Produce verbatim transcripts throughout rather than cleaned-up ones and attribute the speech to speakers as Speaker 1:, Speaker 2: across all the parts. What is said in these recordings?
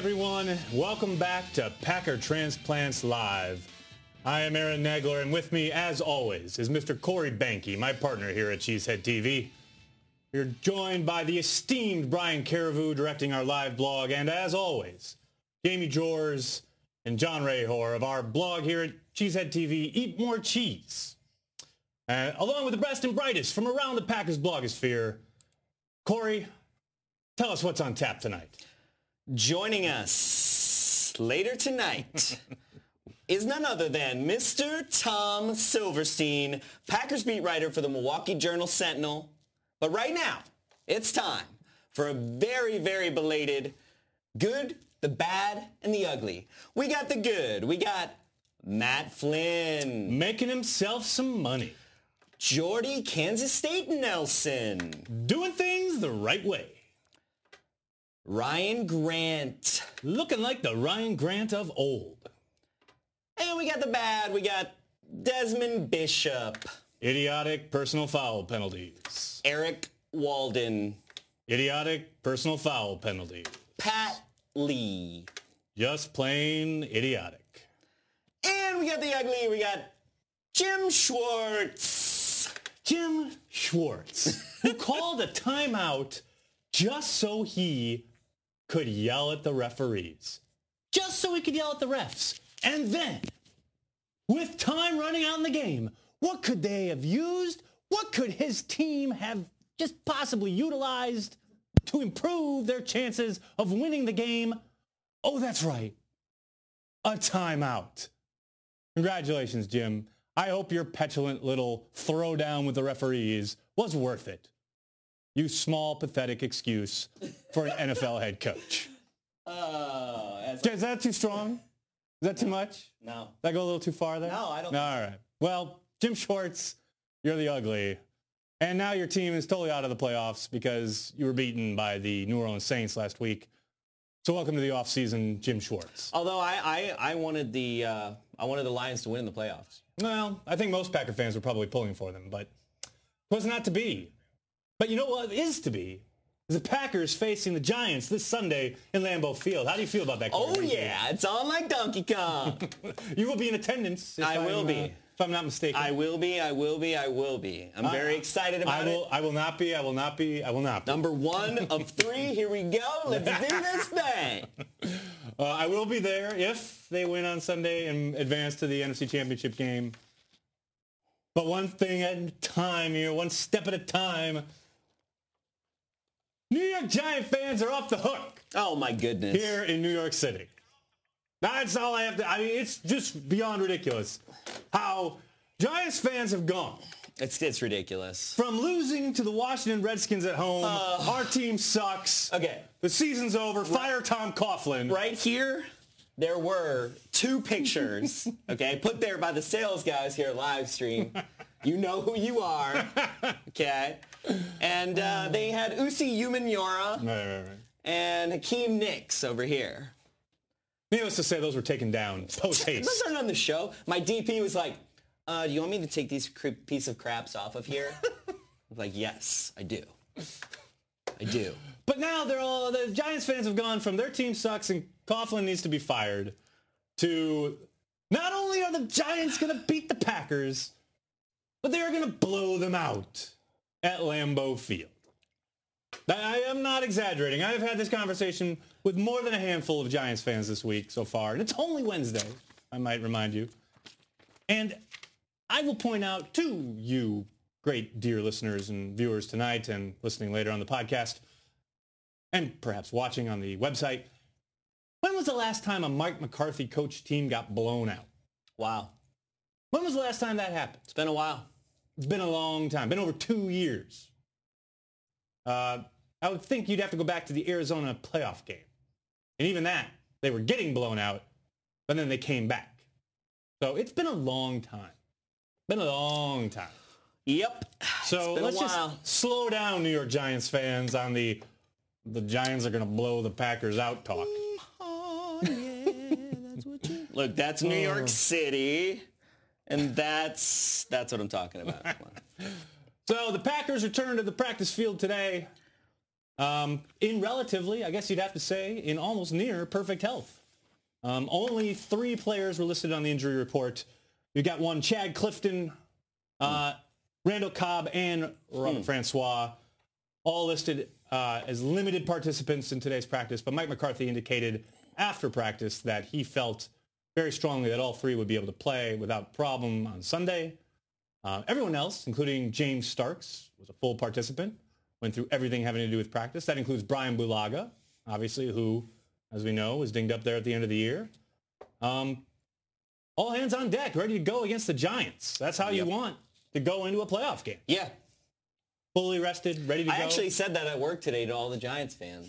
Speaker 1: everyone. Welcome back to Packer Transplants Live. I am Aaron Nagler, and with me, as always, is Mister Corey Banky, my partner here at Cheesehead T V. We're joined by the esteemed Brian Carrevoux directing our live blog, and as always, Jamie Jors and John Rahor of our blog here at Cheesehead T V, Eat More Cheese. Uh, along with the best and brightest from around the Packers blogosphere, Corey, tell us what's on tap tonight.
Speaker 2: Joining us later tonight is none other than Mister Tom Silverstein, Packers beat writer for the Milwaukee Journal-Sentinel. But right now, it's time for a very, very belated good, the bad, and the ugly. We got the good. We got Matt Flynn.
Speaker 1: Making himself some money.
Speaker 2: Jordy Kansas State Nelson.
Speaker 1: Doing things the right way.
Speaker 2: Ryan Grant.
Speaker 1: Looking like the Ryan Grant of old.
Speaker 2: And we got the bad. We got Desmond Bishop.
Speaker 1: Idiotic personal foul penalties.
Speaker 2: Eric Walden.
Speaker 1: Idiotic personal foul penalty.
Speaker 2: Pat Lee.
Speaker 1: Just plain idiotic.
Speaker 2: And we got the ugly. We got Jim Schwartz.
Speaker 1: Jim Schwartz, who called a timeout just so he could yell at the referees. Just so he could yell at the refs. And then, with time running out in the game, what could they have used? What could his team have just possibly utilized to improve their chances of winning the game? Oh, that's right. A timeout. Congratulations, Jim. I hope your petulant little throwdown with the referees was worth it. You small, pathetic excuse for an N F L head coach.
Speaker 2: Oh, that's...
Speaker 1: Is that too strong? Is that too much?
Speaker 2: No.
Speaker 1: Did I go a little too far there?
Speaker 2: No, I don't.
Speaker 1: No, all right. Well, Jim Schwartz, you're the ugly. And now your team is totally out of the playoffs because you were beaten by the New Orleans Saints last week. So welcome to the offseason, Jim Schwartz.
Speaker 2: Although I, I, I wanted the uh, I wanted the Lions to win in the playoffs.
Speaker 1: Well, I think most Packer fans were probably pulling for them, but it was not to be. But you know what is to be? Is the Packers facing the Giants this Sunday in Lambeau Field. How do you feel about that?
Speaker 2: Oh, yeah. It's on like Donkey Kong.
Speaker 1: You will be in attendance. If
Speaker 2: I will
Speaker 1: I'm,
Speaker 2: be.
Speaker 1: Uh, if I'm not mistaken.
Speaker 2: I will be. I will be. I will be. I'm uh, very excited about
Speaker 1: I will,
Speaker 2: it.
Speaker 1: I will not be. I will not be. I will not be.
Speaker 2: Number one of three. Here we go. Let's do this thing.
Speaker 1: Uh, I will be there if they win on Sunday and advance to the N F C Championship game. But one thing at a time here, one step at a time. New York Giant fans are off the hook.
Speaker 2: Oh, my goodness.
Speaker 1: Here in New York City. That's all I have to... I mean, it's just beyond ridiculous how Giants fans have gone.
Speaker 2: It's it's ridiculous.
Speaker 1: From losing to the Washington Redskins at home,
Speaker 2: uh,
Speaker 1: our team sucks.
Speaker 2: Okay.
Speaker 1: The season's over. Fire Tom Coughlin.
Speaker 2: Right here, there were two pictures, okay, put there by the sales guys here at live stream. You know who you are, okay? And uh, they had Usi Umenyiora
Speaker 1: right, right, right.
Speaker 2: and Hakeem Nicks over here.
Speaker 1: Needless to say, those were taken down post-haste.
Speaker 2: Those aren't on the show. My D P was like, uh, do you want me to take these cre- piece of craps off of here? I was like, yes, I do. I do.
Speaker 1: But now they're all, the Giants fans have gone from their team sucks and Coughlin needs to be fired to not only are the Giants going to beat the Packers, but they're going to blow them out at Lambeau Field. I am not exaggerating. I've had this conversation with more than a handful of Giants fans this week so far, and it's only Wednesday, I might remind you. And I will point out to you, great dear listeners and viewers tonight and listening later on the podcast, and perhaps watching on the website, when was the last time a Mike McCarthy coach team got blown out?
Speaker 2: Wow.
Speaker 1: When was the last time that happened?
Speaker 2: It's been a while.
Speaker 1: It's been a long time. Been over two years. Uh, I would think you'd have to go back to the Arizona playoff game. And even that, they were getting blown out, but then they came back. So it's been a long time. Been a long time.
Speaker 2: Yep.
Speaker 1: So let's just slow down, New York Giants fans, on the the Giants are going to blow the Packers out talk.
Speaker 2: Oh, yeah, that's what you... Look, that's New York City, and that's that's what I'm talking about.
Speaker 1: So the Packers return to the practice field today. Um, in relatively, I guess you'd have to say, in almost near perfect health. Um, only three players were listed on the injury report. You got one, Chad Clifton, uh, mm. Randall Cobb, and Robert mm. Francois, all listed uh, as limited participants in today's practice. But Mike McCarthy indicated after practice that he felt very strongly that all three would be able to play without problem on Sunday. Uh, everyone else, including James Starks, was a full participant, went through everything having to do with practice. That includes Brian Bulaga, obviously, who, as we know, was dinged up there at the end of the year. Um, all hands on deck, ready to go against the Giants. That's how yep. you want to go into a playoff game.
Speaker 2: Yeah.
Speaker 1: Fully rested, ready to
Speaker 2: I
Speaker 1: go.
Speaker 2: I actually said that at work today to all the Giants fans.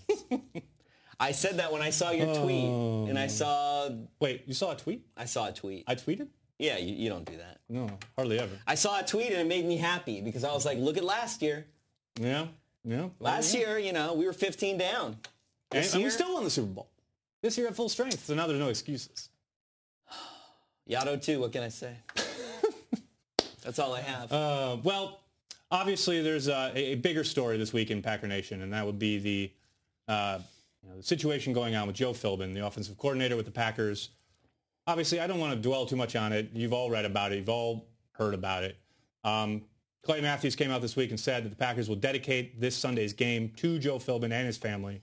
Speaker 2: I said that when I saw your
Speaker 1: oh.
Speaker 2: tweet, and I saw...
Speaker 1: Wait, you saw a tweet?
Speaker 2: I saw a tweet.
Speaker 1: I tweeted?
Speaker 2: Yeah, you, you don't do that.
Speaker 1: No, hardly ever.
Speaker 2: I saw a tweet, and it made me happy, because I was like, look at last year.
Speaker 1: Yeah, yeah.
Speaker 2: Last
Speaker 1: yeah.
Speaker 2: year, you know, we were fifteen down.
Speaker 1: And, and we still won the Super Bowl. This year at full strength, so now there's no excuses.
Speaker 2: Yaddo too, what can I say? That's all I have.
Speaker 1: Uh, well, obviously there's a, a bigger story this week in Packer Nation, and that would be the, uh, you know, the situation going on with Joe Philbin, the offensive coordinator with the Packers. Obviously, I don't want to dwell too much on it. You've all read about it. You've all heard about it. Um, Clay Matthews came out this week and said that the Packers will dedicate this Sunday's game to Joe Philbin and his family.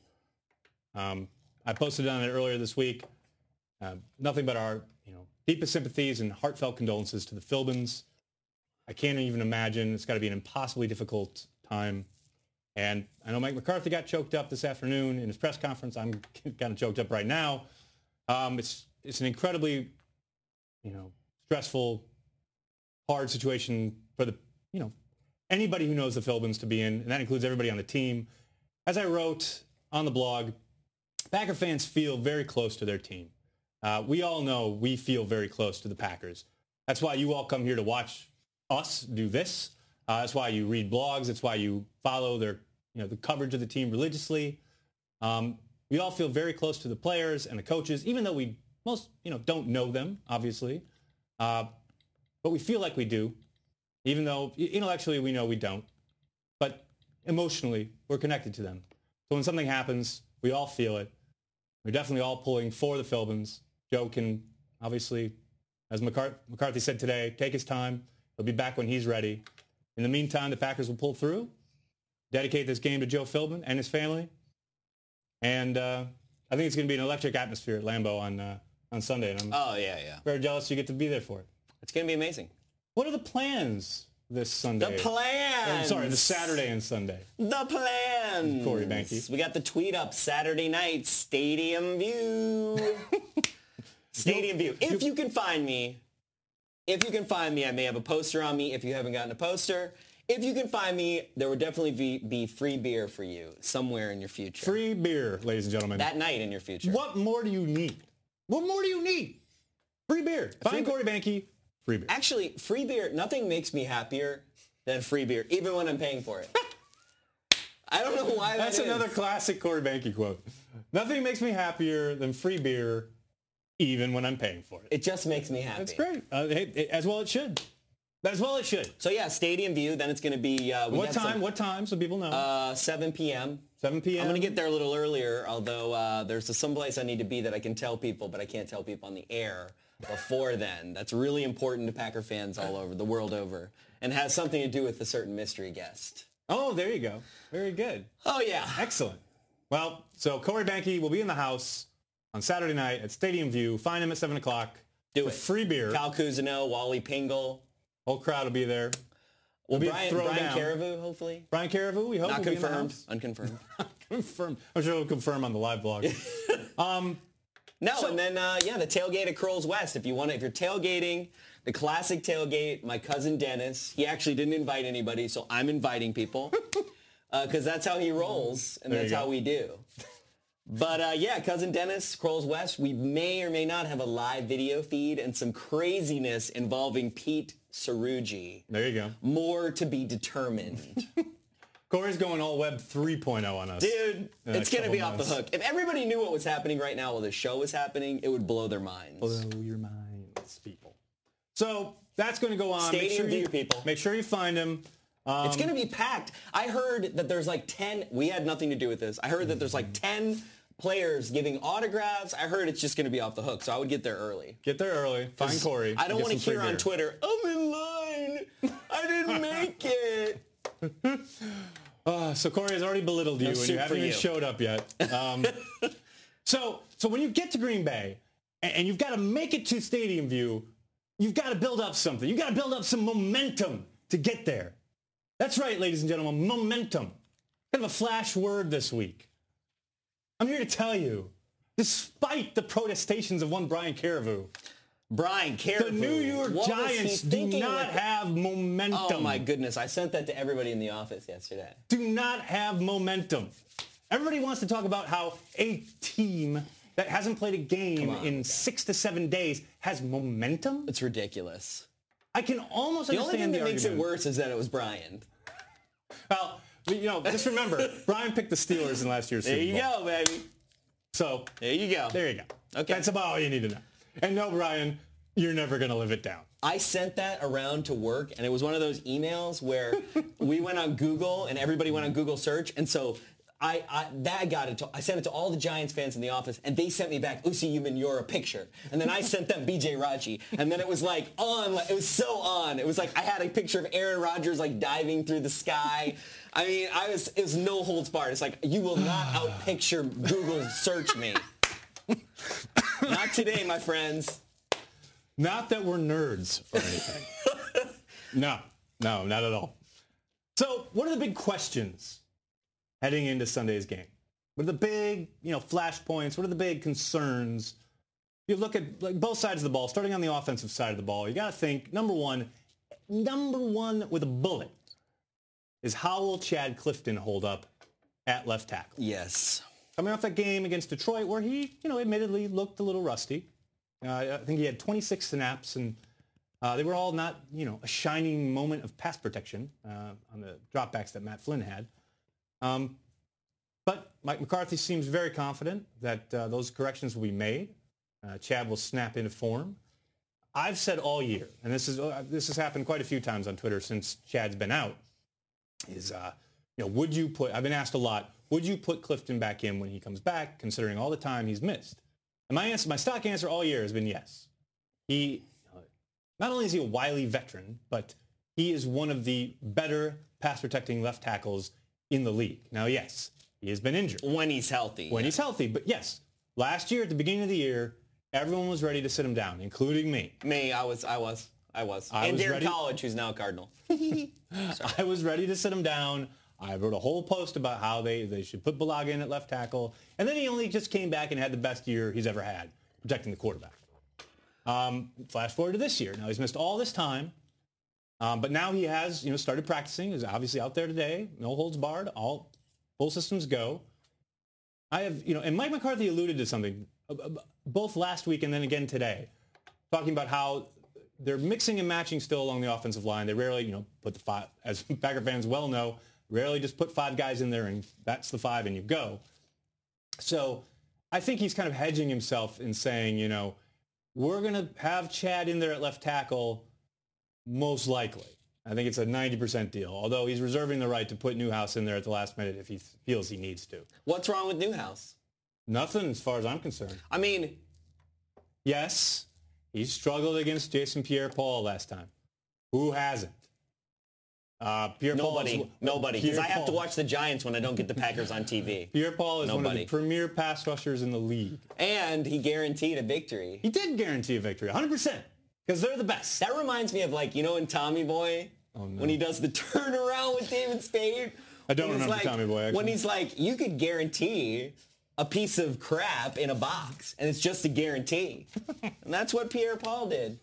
Speaker 1: Um, I posted on it earlier this week. Uh, nothing but our, you know, deepest sympathies and heartfelt condolences to the Philbins. I can't even imagine. It's got to be an impossibly difficult time. And I know Mike McCarthy got choked up this afternoon in his press conference. I'm kind of choked up right now. Um, it's it's an incredibly, you know, stressful, hard situation for the, you know, anybody who knows the Philbins to be in, and that includes everybody on the team. As I wrote on the blog, Packer fans feel very close to their team. Uh, we all know we feel very close to the Packers. That's why you all come here to watch us do this. Uh, that's why you read blogs. That's why you follow their, you know, the coverage of the team religiously. Um, we all feel very close to the players and the coaches, even though we most, you know, don't know them, obviously. Uh, but we feel like we do, even though intellectually we know we don't. But emotionally, we're connected to them. So when something happens, we all feel it. We're definitely all pulling for the Philbins. Joe can, obviously, as McCart- McCarthy said today, take his time. He'll be back when he's ready. In the meantime, the Packers will pull through, dedicate this game to Joe Philbin and his family. And uh, I think it's going to be an electric atmosphere at Lambeau on uh, on Sunday. And I'm
Speaker 2: oh, yeah, yeah.
Speaker 1: very jealous you get to be there for it.
Speaker 2: It's going to be amazing.
Speaker 1: What are the plans this Sunday?
Speaker 2: The plans!
Speaker 1: I'm sorry, the Saturday and Sunday.
Speaker 2: The plans!
Speaker 1: Corey Banky.
Speaker 2: We got the tweet up Saturday night, Stadium View. Stadium View. If you can find me, if you can find me, I may have a poster on me if you haven't gotten a poster. If you can find me, there will definitely be, be free beer for you somewhere in your future.
Speaker 1: Free beer, ladies and gentlemen.
Speaker 2: That night in your future.
Speaker 1: What more do you need? What more do you need? Free beer. Find Corey Banky, free beer.
Speaker 2: Actually, free beer, nothing makes me happier than free beer, even when I'm paying for it. I don't know why that
Speaker 1: That's
Speaker 2: is.
Speaker 1: another classic Corey Banky quote. Nothing makes me happier than free beer, even when I'm paying for it.
Speaker 2: It just makes me happy.
Speaker 1: That's great. Uh, it, it, as well it should. As well it should.
Speaker 2: So yeah, Stadium View. Then it's going to be... Uh, we
Speaker 1: what time?
Speaker 2: some,
Speaker 1: what time so people know?
Speaker 2: Uh, seven p.m.
Speaker 1: seven p.m.
Speaker 2: I'm going to get there a little earlier, although uh, there's some place I need to be that I can tell people, but I can't tell people on the air before then. That's really important to Packer fans all over, the world over, and has something to do with a certain mystery guest.
Speaker 1: Oh, there you go. Very good.
Speaker 2: Oh, yeah.
Speaker 1: Excellent. Well, so Corey Banky will be in the house on Saturday night at Stadium View. Find him at seven o'clock.
Speaker 2: Do
Speaker 1: for
Speaker 2: it.
Speaker 1: Free beer.
Speaker 2: Cal Cousineau, Wally Pingle.
Speaker 1: Whole crowd will be there.
Speaker 2: Well,
Speaker 1: be
Speaker 2: Brian, Brian Carriveau, hopefully.
Speaker 1: Brian Carriveau, we hope.
Speaker 2: Not
Speaker 1: will
Speaker 2: confirmed.
Speaker 1: Be in
Speaker 2: Unconfirmed.
Speaker 1: Confirmed. I'm sure we'll confirm on the live blog. um,
Speaker 2: no,
Speaker 1: so,
Speaker 2: and then uh, yeah, the tailgate at Curls West. If you want to, if you're tailgating, the classic tailgate. My cousin Dennis, he actually didn't invite anybody, so I'm inviting people because uh, that's how he rolls, and
Speaker 1: there
Speaker 2: that's how we do. But uh, yeah, cousin Dennis, Curls West. We may or may not have a live video feed and some craziness involving Pete Sarugi.
Speaker 1: There you go.
Speaker 2: More to be determined.
Speaker 1: Corey's going all web three point oh on us.
Speaker 2: Dude, it's going to be months. Off the hook. If everybody knew what was happening right now while the show was happening, it would blow their minds.
Speaker 1: Blow your minds, people. So that's going to go on.
Speaker 2: Stadium
Speaker 1: make sure
Speaker 2: View,
Speaker 1: you,
Speaker 2: people.
Speaker 1: Make sure you find him. Um,
Speaker 2: It's going to be packed. I heard that there's like ten. We had nothing to do with this. I heard that there's like ten players giving autographs. I heard it's just going to be off the hook, so I would get there early.
Speaker 1: Get there early. Find Corey.
Speaker 2: I don't want to
Speaker 1: some free
Speaker 2: hear on
Speaker 1: beer.
Speaker 2: Twitter, I'm in line. I didn't make it.
Speaker 1: Uh, so Corey has already belittled you,
Speaker 2: No
Speaker 1: and
Speaker 2: soup
Speaker 1: you
Speaker 2: for
Speaker 1: haven't even
Speaker 2: you.
Speaker 1: showed up yet. Um, so, so when you get to Green Bay, and, and you've got to make it to Stadium View, you've got to build up something. You've got to build up some momentum to get there. That's right, ladies and gentlemen, momentum. Kind of a flash word this week. I'm here to tell you, despite the protestations of one Brian Caribou,
Speaker 2: Brian Caribou.
Speaker 1: the New York
Speaker 2: what was he
Speaker 1: Giants do
Speaker 2: thinking
Speaker 1: not
Speaker 2: with-
Speaker 1: have momentum.
Speaker 2: Oh my goodness, I sent that to everybody in the office yesterday.
Speaker 1: do not have momentum. Everybody wants to talk about how a team that hasn't played a game
Speaker 2: on,
Speaker 1: in
Speaker 2: okay.
Speaker 1: six to seven days has momentum.
Speaker 2: It's ridiculous.
Speaker 1: I can almost
Speaker 2: The only
Speaker 1: understand
Speaker 2: thing that
Speaker 1: the
Speaker 2: makes it
Speaker 1: argument.
Speaker 2: worse is that it was Brian.
Speaker 1: Well, you know, just remember, Brian picked the Steelers in last year's
Speaker 2: There
Speaker 1: Super
Speaker 2: you
Speaker 1: Bowl.
Speaker 2: go, baby.
Speaker 1: So
Speaker 2: There you go.
Speaker 1: there you go.
Speaker 2: Okay.
Speaker 1: That's about all you need to know. And no, Brian, you're never going to live it down.
Speaker 2: I sent that around to work, and it was one of those emails where we went on Google, and everybody went on Google search, and so I, I that got it. To, I sent it to all the Giants fans in the office, and they sent me back, Usi Uman, you're a picture. And then I sent them B J Raji, and then it was like on, like, it was so on. It was like I had a picture of Aaron Rodgers like diving through the sky. I mean, I was it was no holds barred. It's like you will not outpicture Google search me. Not today, my friends.
Speaker 1: Not that we're nerds or anything. no, no, not at all. So what are the big questions heading into Sunday's game? What are the big, you know, flashpoints? What are the big concerns? You look at like both sides of the ball, starting on the offensive side of the ball. You got to think, number one, number one with a bullet is how will Chad Clifton hold up at left tackle?
Speaker 2: Yes.
Speaker 1: Coming off that game against Detroit where he, you know, admittedly looked a little rusty. Uh, I think he had twenty-six snaps, and uh, they were all not, you know, a shining moment of pass protection uh, on the dropbacks that Matt Flynn had. Um, but Mike McCarthy seems very confident that uh, those corrections will be made. Uh, Chad will snap into form. I've said all year, and this is uh, this has happened quite a few times on Twitter since Chad's been out, is, uh, you know, would you put, I've been asked a lot, would you put Clifton back in when he comes back, considering all the time he's missed? And my answer, my stock answer all year has been yes. He, not only is he a wily veteran, but he is one of the better pass protecting left tackles in the league. Now, yes, he has been injured.
Speaker 2: When he's healthy.
Speaker 1: When
Speaker 2: yeah.
Speaker 1: he's healthy, but yes, last year at the beginning of the year, everyone was ready to sit him down, including me.
Speaker 2: Me, I was, I was, I was.
Speaker 1: I
Speaker 2: and
Speaker 1: was
Speaker 2: Darren
Speaker 1: ready-
Speaker 2: College, who's now a Cardinal.
Speaker 1: I was ready to sit him down. I wrote a whole post about how they, they should put Bulaga in at left tackle. And then he only just came back and had the best year he's ever had protecting the quarterback. Um, flash forward to this year. Now he's missed all this time. Um, but now he has, you know, started practicing. He's obviously out there today. No holds barred. All full systems go. I have, you know, and Mike McCarthy alluded to something uh, uh, both last week and then again today, talking about how they're mixing and matching still along the offensive line. They rarely, you know, put the five, as Packer fans well know, rarely just put five guys in there and that's the five and you go. So I think he's kind of hedging himself in saying, you know, we're going to have Chad in there at left tackle most likely. I think it's a ninety percent deal, although he's reserving the right to put Newhouse in there at the last minute if he feels he needs to.
Speaker 2: What's wrong with Newhouse?
Speaker 1: Nothing as far as I'm concerned.
Speaker 2: I mean,
Speaker 1: Yes, he struggled against Jason Pierre-Paul last time. Who hasn't? Uh, Pierre-Paul
Speaker 2: nobody,
Speaker 1: is,
Speaker 2: nobody. Because I have to
Speaker 1: Pierre-Paul-
Speaker 2: watch the Giants when I don't get the Packers on T V.
Speaker 1: Pierre-Paul is one of
Speaker 2: Nobody.
Speaker 1: the premier pass rushers in the league.
Speaker 2: And he guaranteed a victory.
Speaker 1: He did guarantee a victory, one hundred percent, because they're the best.
Speaker 2: That reminds me of, like, you know in Tommy Boy?
Speaker 1: Oh, no.
Speaker 2: When he does the turnaround with David Spade?
Speaker 1: I don't
Speaker 2: When he's
Speaker 1: remember
Speaker 2: like-
Speaker 1: Tommy Boy, actually.
Speaker 2: When he's like, you could guarantee a piece of crap in a box, and it's just a guarantee. And that's what Pierre-Paul did.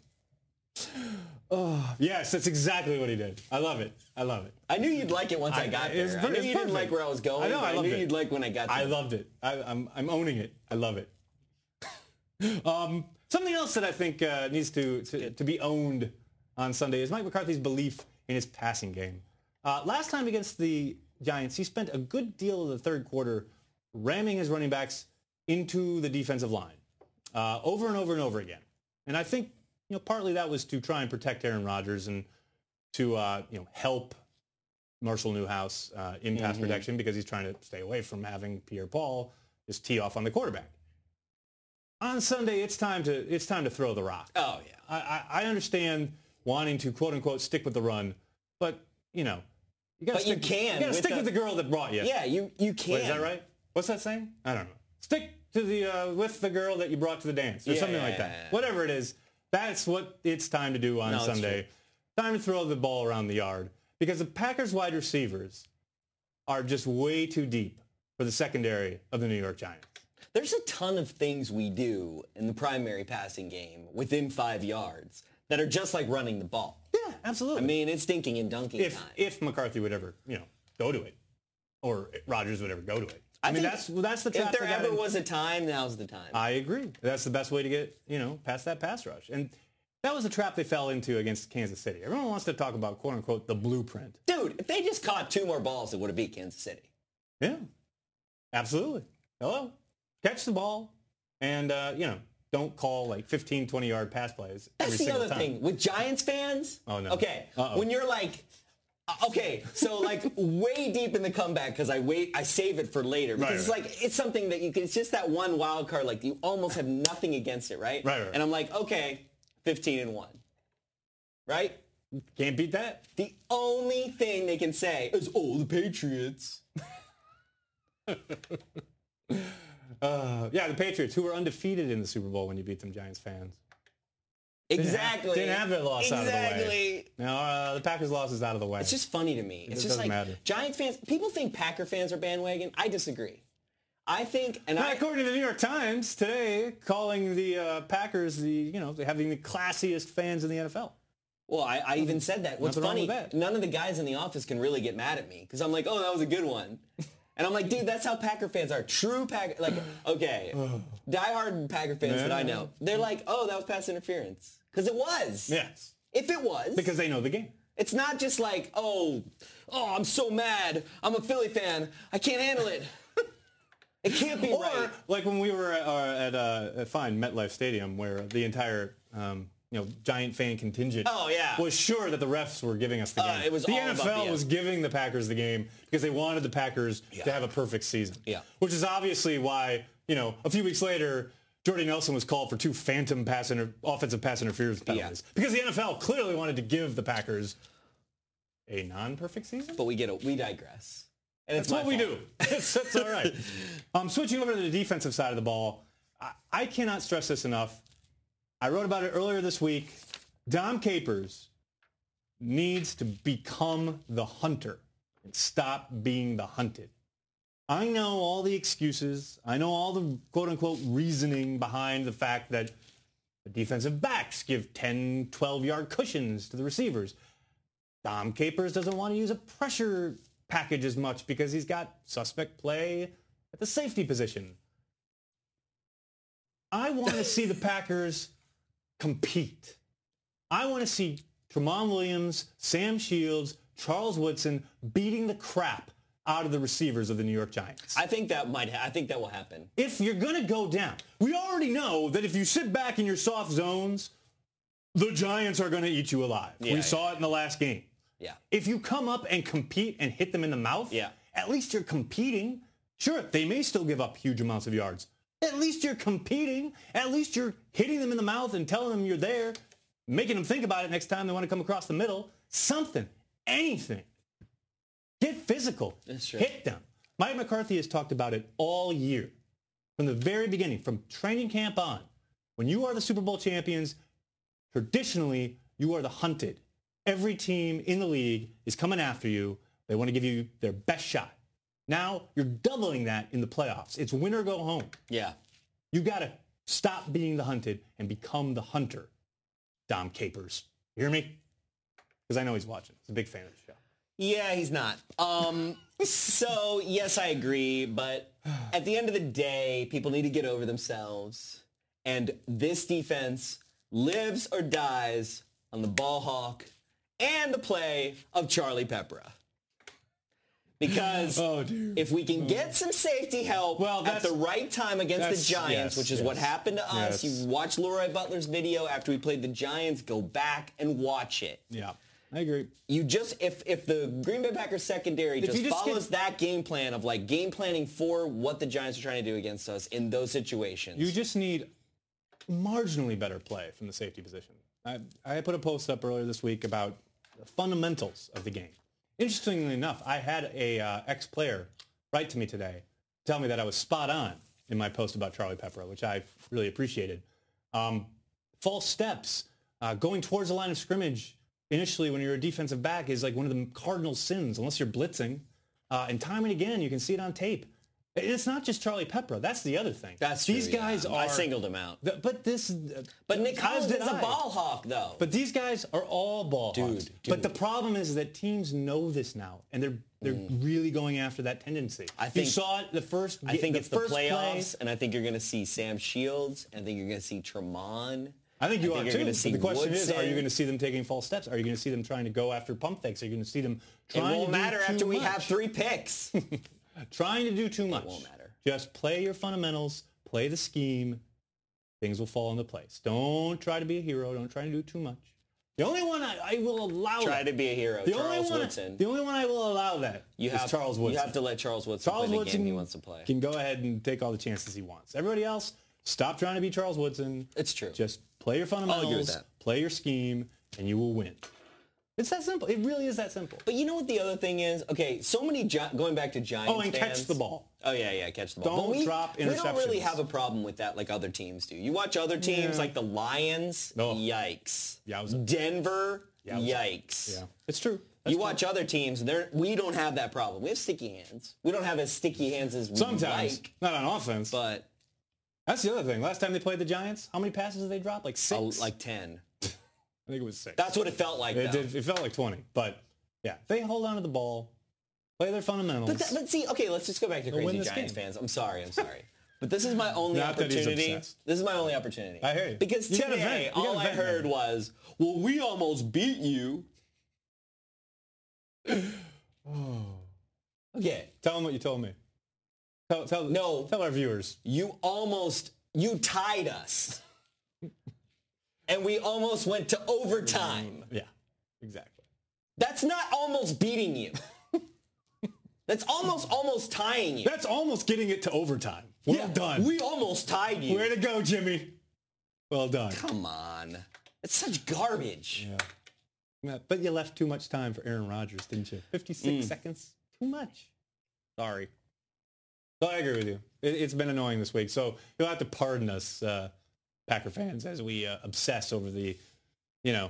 Speaker 1: Yes, that's exactly what he did. I love it. I love it.
Speaker 2: I knew you'd like it once I,
Speaker 1: I-
Speaker 2: got
Speaker 1: it's
Speaker 2: there.
Speaker 1: per-
Speaker 2: I knew
Speaker 1: it's
Speaker 2: you didn't
Speaker 1: perfect.
Speaker 2: like where I was going.
Speaker 1: I know, I
Speaker 2: but
Speaker 1: loved
Speaker 2: knew
Speaker 1: it.
Speaker 2: you'd like when I got there.
Speaker 1: I loved it. I, I'm, I'm owning it. I love it. um, something else that I think uh, needs to, to, to be owned on Sunday is Mike McCarthy's belief in his passing game. Uh, last time against the Giants, he spent a good deal of the third quarter ramming his running backs into the defensive line uh, over and over and over again. And I think, you know, partly that was to try and protect Aaron Rodgers and to, uh, you know, help Marshall Newhouse uh, in pass mm-hmm. protection because he's trying to stay away from having Pierre-Paul just tee off on the quarterback. On Sunday, it's time to it's time to throw the rock.
Speaker 2: Oh, yeah.
Speaker 1: I, I, I understand wanting to, quote-unquote, stick with the run, but, you know, you got to stick,
Speaker 2: you can
Speaker 1: you gotta
Speaker 2: with
Speaker 1: stick
Speaker 2: the,
Speaker 1: with the girl that brought you.
Speaker 2: Yeah, you, you can.
Speaker 1: Wait, is that right? What's that saying? I don't know. Stick to the uh, with the girl that you brought to the dance or
Speaker 2: yeah,
Speaker 1: something
Speaker 2: yeah,
Speaker 1: like that.
Speaker 2: yeah, yeah.
Speaker 1: Whatever it is, that's what it's time to do on
Speaker 2: no,
Speaker 1: Sunday. Time to throw the ball around the yard because the Packers wide receivers are just way too deep for the secondary of the New York Giants.
Speaker 2: There's a ton of things we do in the primary passing game within five yards that are just like running the ball.
Speaker 1: Yeah, absolutely.
Speaker 2: I mean, it's dinking and dunking
Speaker 1: if,
Speaker 2: time.
Speaker 1: If McCarthy would ever, you know, go to it, or Rodgers would ever go to it. I, I mean,
Speaker 2: think
Speaker 1: that's that's the trap.
Speaker 2: If there ever
Speaker 1: in.
Speaker 2: was a time, now's the time.
Speaker 1: I agree. That's the best way to get, you know, past that pass rush. And that was the trap they fell into against Kansas City. Everyone wants to talk about, quote unquote, the blueprint.
Speaker 2: Dude, if they just caught two more balls, it would have beat Kansas City.
Speaker 1: Yeah, absolutely. Hello. Catch the ball and, uh, you know, don't call like fifteen, twenty-yard pass plays every
Speaker 2: That's the
Speaker 1: single
Speaker 2: other
Speaker 1: time.
Speaker 2: thing. With Giants fans,
Speaker 1: oh, no.
Speaker 2: okay,
Speaker 1: Uh-oh.
Speaker 2: when you're like, uh, okay, so like way deep in the comeback because I wait, I save it for later because
Speaker 1: right,
Speaker 2: it's
Speaker 1: right.
Speaker 2: like, it's something that you can, it's just that one wild card, like you almost have nothing against it, right?
Speaker 1: Right, right.
Speaker 2: And I'm like, okay, fifteen and one, right?
Speaker 1: Can't beat that.
Speaker 2: The only thing they can say is, oh, the Patriots.
Speaker 1: Uh, yeah, the Patriots, who were undefeated in the Super Bowl when you beat them, Giants fans.
Speaker 2: Exactly.
Speaker 1: Didn't have, didn't have their loss
Speaker 2: exactly.
Speaker 1: out of the way. Now, uh, the Packers' loss is out of the way.
Speaker 2: It's just funny to me. It's
Speaker 1: it
Speaker 2: just like
Speaker 1: matter.
Speaker 2: Giants fans, people think Packer fans are bandwagon. I disagree. I think, and
Speaker 1: Not
Speaker 2: I...
Speaker 1: according to the New York Times today, calling the uh, Packers the, you know, having the classiest fans in the N F L.
Speaker 2: Well, I, I even said that. What's
Speaker 1: Nothing
Speaker 2: funny,
Speaker 1: wrong with that.
Speaker 2: none of the guys in the office can really get mad at me because I'm like, oh, that was a good one. And I'm like, dude, that's how Packer fans are. True Packer, like, okay, diehard Packer fans
Speaker 1: yeah.
Speaker 2: that I know, they're like, oh, that was pass interference. Because it was.
Speaker 1: Yes.
Speaker 2: If it was.
Speaker 1: Because they know the game.
Speaker 2: It's not just like, oh, oh, I'm so mad. I'm a Philly fan. I can't handle it. It can't be
Speaker 1: or,
Speaker 2: right.
Speaker 1: like when we were at, uh, at uh, fine MetLife Stadium where the entire um, you know, Giant fan contingent
Speaker 2: oh, yeah.
Speaker 1: was sure that the refs were giving us the game.
Speaker 2: Uh, it was
Speaker 1: the
Speaker 2: all
Speaker 1: N F L
Speaker 2: about the
Speaker 1: was giving the Packers the game because they wanted the Packers
Speaker 2: yeah.
Speaker 1: to have a perfect season.
Speaker 2: Yeah.
Speaker 1: Which is obviously why, you know, a few weeks later, Jordy Nelson was called for two phantom pass inter- offensive pass interference penalties. Yeah. Because the N F L clearly wanted to give the Packers a non-perfect season.
Speaker 2: But we get it. We digress. And
Speaker 1: That's
Speaker 2: it's
Speaker 1: what
Speaker 2: my
Speaker 1: we
Speaker 2: fault.
Speaker 1: do. That's, that's all right. Um, switching over to the defensive side of the ball, I, I cannot stress this enough. I wrote about it earlier this week. Dom Capers needs to become the hunter and stop being the hunted. I know all the excuses. I know all the quote-unquote reasoning behind the fact that the defensive backs give ten, twelve-yard cushions to the receivers. Dom Capers doesn't want to use a pressure package as much because he's got suspect play at the safety position. I want to see the Packers compete. I want to see Tramon Williams, Sam Shields, Charles Woodson beating the crap out of the receivers of the New York Giants.
Speaker 2: I think that might. Ha- I think that will happen.
Speaker 1: If you're going to go down, we already know that if you sit back in your soft zones, the Giants are going to eat you alive.
Speaker 2: Yeah,
Speaker 1: we
Speaker 2: yeah.
Speaker 1: saw it in the last game.
Speaker 2: Yeah.
Speaker 1: If you come up and compete and hit them in the mouth,
Speaker 2: yeah.
Speaker 1: at least you're competing. Sure, they may still give up huge amounts of yards. At least you're competing. At least you're hitting them in the mouth and telling them you're there, making them think about it next time they want to come across the middle. Something, anything. Get physical.
Speaker 2: That's true.
Speaker 1: Hit them. Mike McCarthy has talked about it all year. From the very beginning, from training camp on. When you are the Super Bowl champions, traditionally, you are the hunted. Every team in the league is coming after you. They want to give you their best shot. Now, you're doubling that in the playoffs. It's win or go home.
Speaker 2: Yeah.
Speaker 1: You got to stop being the hunted and become the hunter. Dom Capers. You hear me? Because I know he's watching. He's a big fan of the show.
Speaker 2: Yeah, he's not. Um, so, yes, I agree. But at the end of the day, people need to get over themselves. And this defense lives or dies on the ball hawk and the play of Charlie Peppera. Because
Speaker 1: oh,
Speaker 2: if we can get some safety help
Speaker 1: well,
Speaker 2: at the right time against the Giants,
Speaker 1: yes,
Speaker 2: which is
Speaker 1: yes,
Speaker 2: what happened to us,
Speaker 1: yes.
Speaker 2: you watch Leroy Butler's video after we played the Giants, go back and watch it.
Speaker 1: Yeah. I agree.
Speaker 2: You just if if the Green Bay Packers secondary just,
Speaker 1: you just
Speaker 2: follows
Speaker 1: get-
Speaker 2: that game plan of like game planning for what the Giants are trying to do against us in those situations.
Speaker 1: You just need marginally better play from the safety position. I, I put a post up earlier this week about the fundamentals of the game. Interestingly enough, I had a uh, ex-player write to me today, tell me that I was spot on in my post about Charlie Pepper, which I really appreciated. Um, false steps, uh, going towards the line of scrimmage initially when you're a defensive back is like one of the cardinal sins, unless you're blitzing. Uh, and time and again, you can see it on tape. And it's not just Charlie Pepper. That's the other thing.
Speaker 2: That's
Speaker 1: These
Speaker 2: true,
Speaker 1: guys
Speaker 2: yeah.
Speaker 1: are.
Speaker 2: I singled him out.
Speaker 1: The, but this. Uh,
Speaker 2: But Nick
Speaker 1: as
Speaker 2: Collins
Speaker 1: did
Speaker 2: is a
Speaker 1: I.
Speaker 2: ball hawk, though.
Speaker 1: But these guys are all ball
Speaker 2: Dude,
Speaker 1: hawks.
Speaker 2: dude.
Speaker 1: But the problem is that teams know this now, and they're they're
Speaker 2: Mm.
Speaker 1: really going after that tendency.
Speaker 2: I think-
Speaker 1: you saw it the first.
Speaker 2: I think
Speaker 1: the
Speaker 2: it's the
Speaker 1: first
Speaker 2: playoffs,
Speaker 1: play.
Speaker 2: and I think you're going to see Sam Shields, and I think you're going to see Tremont.
Speaker 1: I think you
Speaker 2: I
Speaker 1: are
Speaker 2: think you're
Speaker 1: too.
Speaker 2: gonna
Speaker 1: But
Speaker 2: see
Speaker 1: the question is, are
Speaker 2: Woodson.
Speaker 1: you going to see them taking false steps? Are you going to see them trying to go after pump fakes? Are you going to see them
Speaker 2: It
Speaker 1: trying
Speaker 2: won't
Speaker 1: to do
Speaker 2: matter
Speaker 1: too
Speaker 2: after we
Speaker 1: much?
Speaker 2: have three picks.
Speaker 1: Trying to do too much.
Speaker 2: won't matter.
Speaker 1: Just play your fundamentals, play the scheme. Things will fall into place. Don't try to be a hero. Don't try to do too much. The only one I, I will allow
Speaker 2: Try
Speaker 1: that-
Speaker 2: to be a hero,
Speaker 1: the
Speaker 2: Charles
Speaker 1: only one,
Speaker 2: Woodson.
Speaker 1: The only one I will allow that
Speaker 2: You
Speaker 1: is
Speaker 2: have
Speaker 1: Charles Woodson.
Speaker 2: You have to let Charles Woodson
Speaker 1: Charles
Speaker 2: play the
Speaker 1: Woodson
Speaker 2: game he wants to play.
Speaker 1: can go ahead and take all the chances he wants. Everybody else, stop trying to be Charles Woodson.
Speaker 2: It's true.
Speaker 1: Just play your fundamentals,
Speaker 2: agree with that.
Speaker 1: play your scheme, and you will win. It's that simple. It really is that simple.
Speaker 2: But you know what the other thing is? Okay, so many Gi- going back to Giants
Speaker 1: Oh, and
Speaker 2: fans.
Speaker 1: catch the ball.
Speaker 2: Oh yeah, yeah, catch the ball.
Speaker 1: Don't
Speaker 2: But we,
Speaker 1: drop
Speaker 2: We don't really
Speaker 1: interceptions.
Speaker 2: have a problem with that like other teams do. You watch other teams
Speaker 1: Yeah.
Speaker 2: like the Lions.
Speaker 1: No.
Speaker 2: Yikes.
Speaker 1: Yowza.
Speaker 2: Denver.
Speaker 1: Yowza.
Speaker 2: Yikes.
Speaker 1: Yeah, it's true. That's
Speaker 2: You
Speaker 1: true.
Speaker 2: watch other teams, they're, we don't have that problem. We have sticky hands. We don't have as sticky hands as we
Speaker 1: Sometimes,
Speaker 2: like,
Speaker 1: not on offense.
Speaker 2: but
Speaker 1: That's the other thing. Last time they played the Giants, how many passes did they drop? Like
Speaker 2: uh,
Speaker 1: six?
Speaker 2: like ten.
Speaker 1: I think it was six.
Speaker 2: That's what it felt like,
Speaker 1: it,
Speaker 2: though.
Speaker 1: did, it felt like twenty. But, yeah, they hold on to the ball, play their fundamentals.
Speaker 2: But, that, but see, okay, let's just go back to
Speaker 1: They'll
Speaker 2: crazy
Speaker 1: win this
Speaker 2: Giants
Speaker 1: game.
Speaker 2: fans. I'm sorry, I'm sorry. But this is my only
Speaker 1: Not that he's
Speaker 2: opportunity.
Speaker 1: obsessed.
Speaker 2: This is my only opportunity.
Speaker 1: I hear you.
Speaker 2: Because
Speaker 1: You gotta
Speaker 2: today,
Speaker 1: vent. You
Speaker 2: all
Speaker 1: gotta
Speaker 2: I
Speaker 1: vent,
Speaker 2: heard
Speaker 1: man.
Speaker 2: was, well, we almost beat you. Okay,
Speaker 1: Tell them what you told me. Tell, tell,
Speaker 2: No.
Speaker 1: tell our viewers.
Speaker 2: you almost, you tied us. And we almost went to overtime.
Speaker 1: Yeah, exactly.
Speaker 2: That's not almost beating you. That's almost, almost tying you.
Speaker 1: That's almost getting it to overtime. Well
Speaker 2: Yeah,
Speaker 1: done.
Speaker 2: We almost tied you.
Speaker 1: Way to go, Jimmy. Well done.
Speaker 2: Come on. It's such garbage.
Speaker 1: Yeah. Yeah, but you left too much time for Aaron Rodgers, didn't you? fifty-six
Speaker 2: Mm.
Speaker 1: seconds? Too much. Sorry. So I agree with you. It, it's been annoying this week. So you'll have to pardon us, uh, Packer fans, as we uh, obsess over the, you know,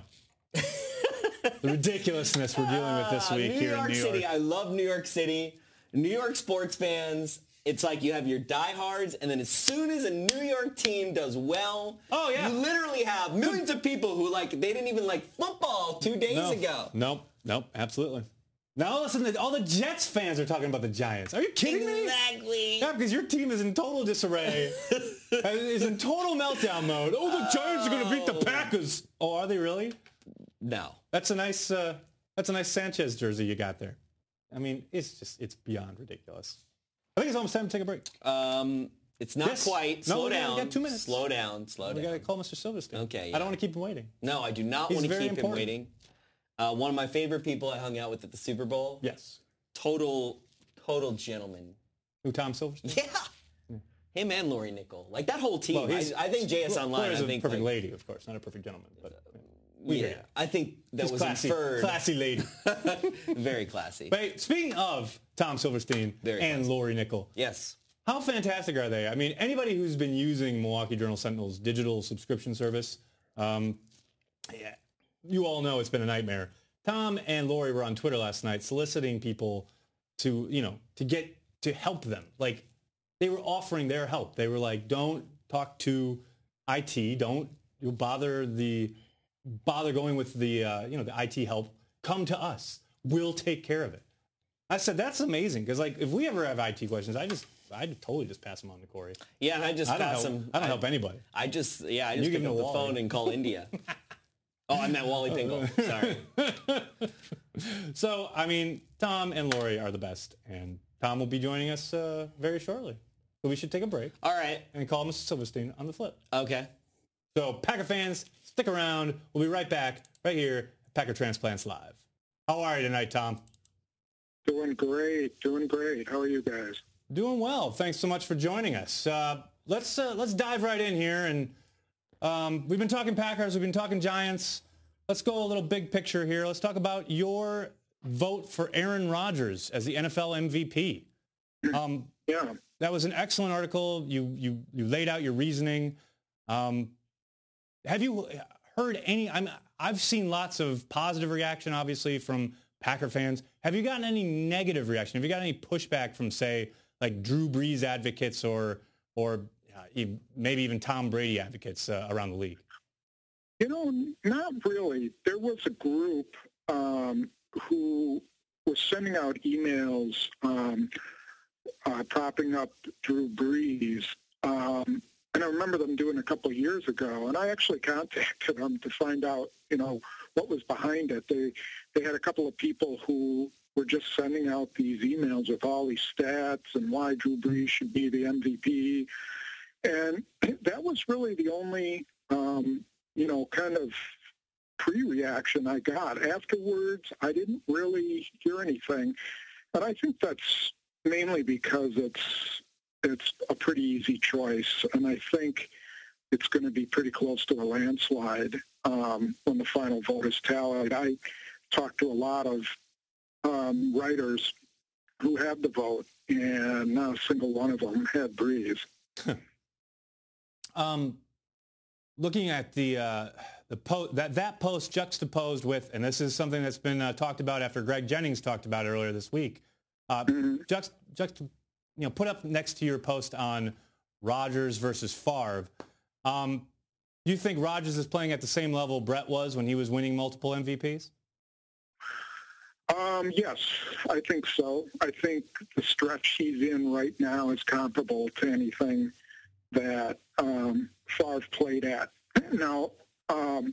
Speaker 1: the ridiculousness we're dealing with this
Speaker 2: Ah,
Speaker 1: week
Speaker 2: New
Speaker 1: here
Speaker 2: York
Speaker 1: in New
Speaker 2: City.
Speaker 1: York.
Speaker 2: I love New York City. New York sports fans. It's like you have your diehards, and then as soon as a New York team does well,
Speaker 1: Oh, yeah.
Speaker 2: you literally have millions of people who like they didn't even like football two days
Speaker 1: No.
Speaker 2: ago.
Speaker 1: Nope. Nope. Absolutely. Now listen, to, all the Jets fans are talking about the Giants. Are you kidding me?
Speaker 2: Exactly.
Speaker 1: Yeah, because your team is in total disarray. is in total meltdown mode. Oh, the Giants are going to beat the Packers. Oh, are they really?
Speaker 2: No.
Speaker 1: That's a nice. Uh, that's a nice Sanchez jersey you got there. I mean, it's just it's beyond ridiculous. I think it's almost time to take a break.
Speaker 2: Um, it's not
Speaker 1: Yes.
Speaker 2: quite.
Speaker 1: No,
Speaker 2: Slow
Speaker 1: we got-
Speaker 2: down.
Speaker 1: we got two minutes.
Speaker 2: Slow down. Slow
Speaker 1: We got
Speaker 2: down.
Speaker 1: to call Mister Silverstein.
Speaker 2: Okay,
Speaker 1: I
Speaker 2: yeah.
Speaker 1: don't want to keep him waiting.
Speaker 2: No, I do not
Speaker 1: He's
Speaker 2: want to
Speaker 1: very
Speaker 2: keep him
Speaker 1: important.
Speaker 2: waiting. Uh, one of my favorite people I hung out with at the Super Bowl.
Speaker 1: Yes.
Speaker 2: Total, total gentleman.
Speaker 1: Who? Tom Silverstein.
Speaker 2: Yeah. Him and Lori Nickel. Like that whole team.
Speaker 1: Well, he's-
Speaker 2: I, I think J S Online,
Speaker 1: Laura's
Speaker 2: I
Speaker 1: a
Speaker 2: think
Speaker 1: perfect
Speaker 2: like,
Speaker 1: lady, of course, not a perfect gentleman, but we
Speaker 2: yeah,
Speaker 1: hear you.
Speaker 2: I think that
Speaker 1: She's
Speaker 2: was
Speaker 1: classy,
Speaker 2: inferred.
Speaker 1: classy lady.
Speaker 2: Very classy.
Speaker 1: But speaking of Tom Silverstein
Speaker 2: Very
Speaker 1: and
Speaker 2: classy.
Speaker 1: Lori Nickel,
Speaker 2: Yes.
Speaker 1: how fantastic are they? I mean, anybody who's been using Milwaukee Journal Sentinel's digital subscription service, um, yeah, you all know it's been a nightmare. Tom and Lori were on Twitter last night soliciting people to, you know, to get, to help them. Like, they were offering their help. They were like, don't talk to I T. Don't you bother the, bother going with the, uh, you know, the I T help. Come to us. We'll take care of it. I said, that's amazing. Because, like, if we ever have I T questions, I just, I'd totally just pass them on to Corey.
Speaker 2: Yeah, and I just
Speaker 1: I don't
Speaker 2: pass
Speaker 1: help,
Speaker 2: him.
Speaker 1: I don't help anybody.
Speaker 2: I just, yeah, I just
Speaker 1: You give
Speaker 2: pick
Speaker 1: him
Speaker 2: up
Speaker 1: a
Speaker 2: the
Speaker 1: Wally.
Speaker 2: phone and call India. Oh, I meant Wally Pingle. Sorry.
Speaker 1: So, I mean, Tom and Lori are the best. And Tom will be joining us uh, very shortly. So we should take a break
Speaker 2: All right.
Speaker 1: and call Mister Silverstein on the flip.
Speaker 2: Okay.
Speaker 1: So, Packer fans, stick around. We'll be right back right here at Packer Transplants Live. How are you tonight, Tom?
Speaker 3: Doing great, doing great. How are you guys?
Speaker 1: Doing well. Thanks so much for joining us. Uh, let's uh, let's dive right in here, and um, we've been talking Packers, we've been talking Giants. Let's go a little big picture here. Let's talk about your vote for Aaron Rodgers as the N F L M V P. Um,
Speaker 3: yeah,
Speaker 1: that was an excellent article. You you you laid out your reasoning. Um, have you heard any? I'm I've seen lots of positive reaction, obviously, from Packer fans. Have you gotten any negative reaction? Have you got any pushback from, say, like Drew Brees advocates or or uh, maybe even Tom Brady advocates uh, around the league?
Speaker 3: You know, not really. There was a group um, who was sending out emails um, uh, propping up Drew Brees. Um, and I remember them doing a couple of years ago. And I actually contacted them to find out, you know, what was behind it. They they had a couple of people who were just sending out these emails with all these stats and why Drew Brees should be the M V P. And that was really the only, um, you know, kind of pre-reaction I got. Afterwards, I didn't really hear anything. And I think that's mainly because it's it's a pretty easy choice. And I think it's going to be pretty close to a landslide um, when the final vote is tallied. I talked to a lot of um, writers who had the vote, and not a single one of them had Brees.
Speaker 1: um, looking at the uh, the po- that that post juxtaposed with, and this is something that's been uh, talked about after Greg Jennings talked about earlier this week. Uh, mm-hmm. Juxt, juxt, you know, put up next to your post on Rodgers versus Favre. Um, do you think Rodgers is playing at the same level Brett was when he was winning multiple M V Ps?
Speaker 3: Um, yes, I think so. I think the stretch he's in right now is comparable to anything that um, Favre played at. Now, um,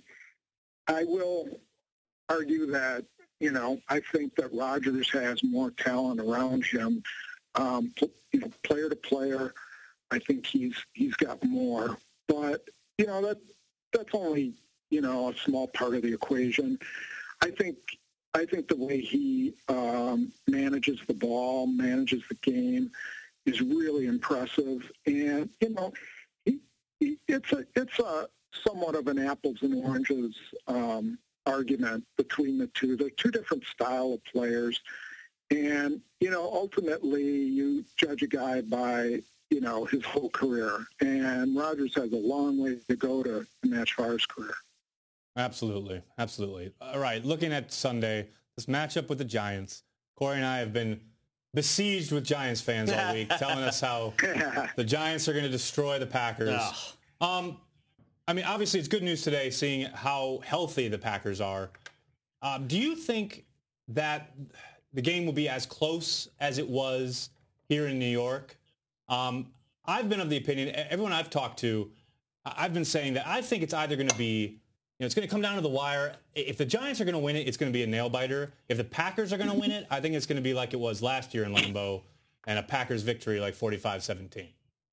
Speaker 3: I will argue that, you know, I think that Rodgers has more talent around him. Um, you know, player to player, I think he's he's got more. But, you know, that that's only, you know, a small part of the equation. I think I think the way he um, manages the ball, manages the game, is really impressive. And, you know, he, he, it's a it's a somewhat of an apples and oranges um, argument between the two. They're two different style of players. And, you know, ultimately you judge a guy by, you know, his whole career. And Rodgers has a long way to go to match Favre's career.
Speaker 1: Absolutely. Absolutely. All right. Looking at Sunday, this matchup with the Giants, Corey and I have been besieged with Giants fans all week, telling us how the Giants are going to destroy the Packers. Um, I mean, obviously it's good news today seeing how healthy the Packers are. Um, do you think that the game will be as close as it was here in New York? Um, I've been of the opinion, everyone I've talked to, I've been saying that I think it's either going to be, you know, it's going to come down to the wire. If the Giants are going to win it, it's going to be a nail-biter. If the Packers are going to win it, I think it's going to be like it was last year in Lambeau, and a Packers victory like forty-five seventeen.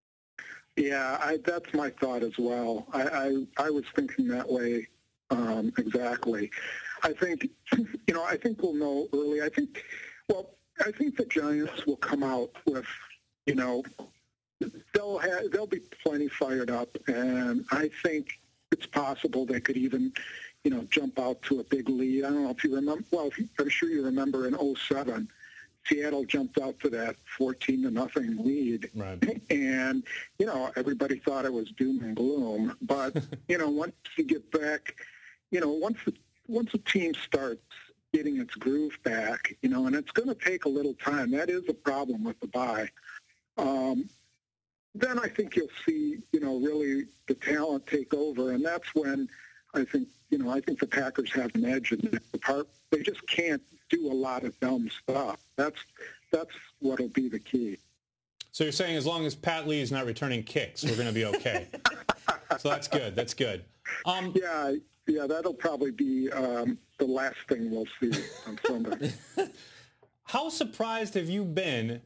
Speaker 3: Yeah, I, that's my thought as well. I, I, I was thinking that way um, exactly. I think, you know, I think we'll know early. I think, well, I think the Giants will come out with, you know, they'll have, they'll be plenty fired up, and I think it's possible they could even, you know, jump out to a big lead. I don't know if you remember. Well, if you, I'm sure you remember in oh seven, Seattle jumped out to that fourteen to nothing lead,
Speaker 1: right.
Speaker 3: And you know everybody thought it was doom and gloom. But you know, once you get back, you know, once the once a team starts getting its groove back, you know, and it's going to take a little time. That is a problem with the bye. Um, then I think you'll see, you know, really the talent take over, and that's when I think, you know, I think the Packers have an edge in that part. They just can't do a lot of dumb stuff. That's that's what'll be the key.
Speaker 1: So you're saying as long as Pat Lee is not returning kicks, we're going to be okay. So that's good. That's good. Um,
Speaker 3: yeah, yeah, that'll probably be um, the last thing we'll see on Sunday.
Speaker 1: How surprised have you been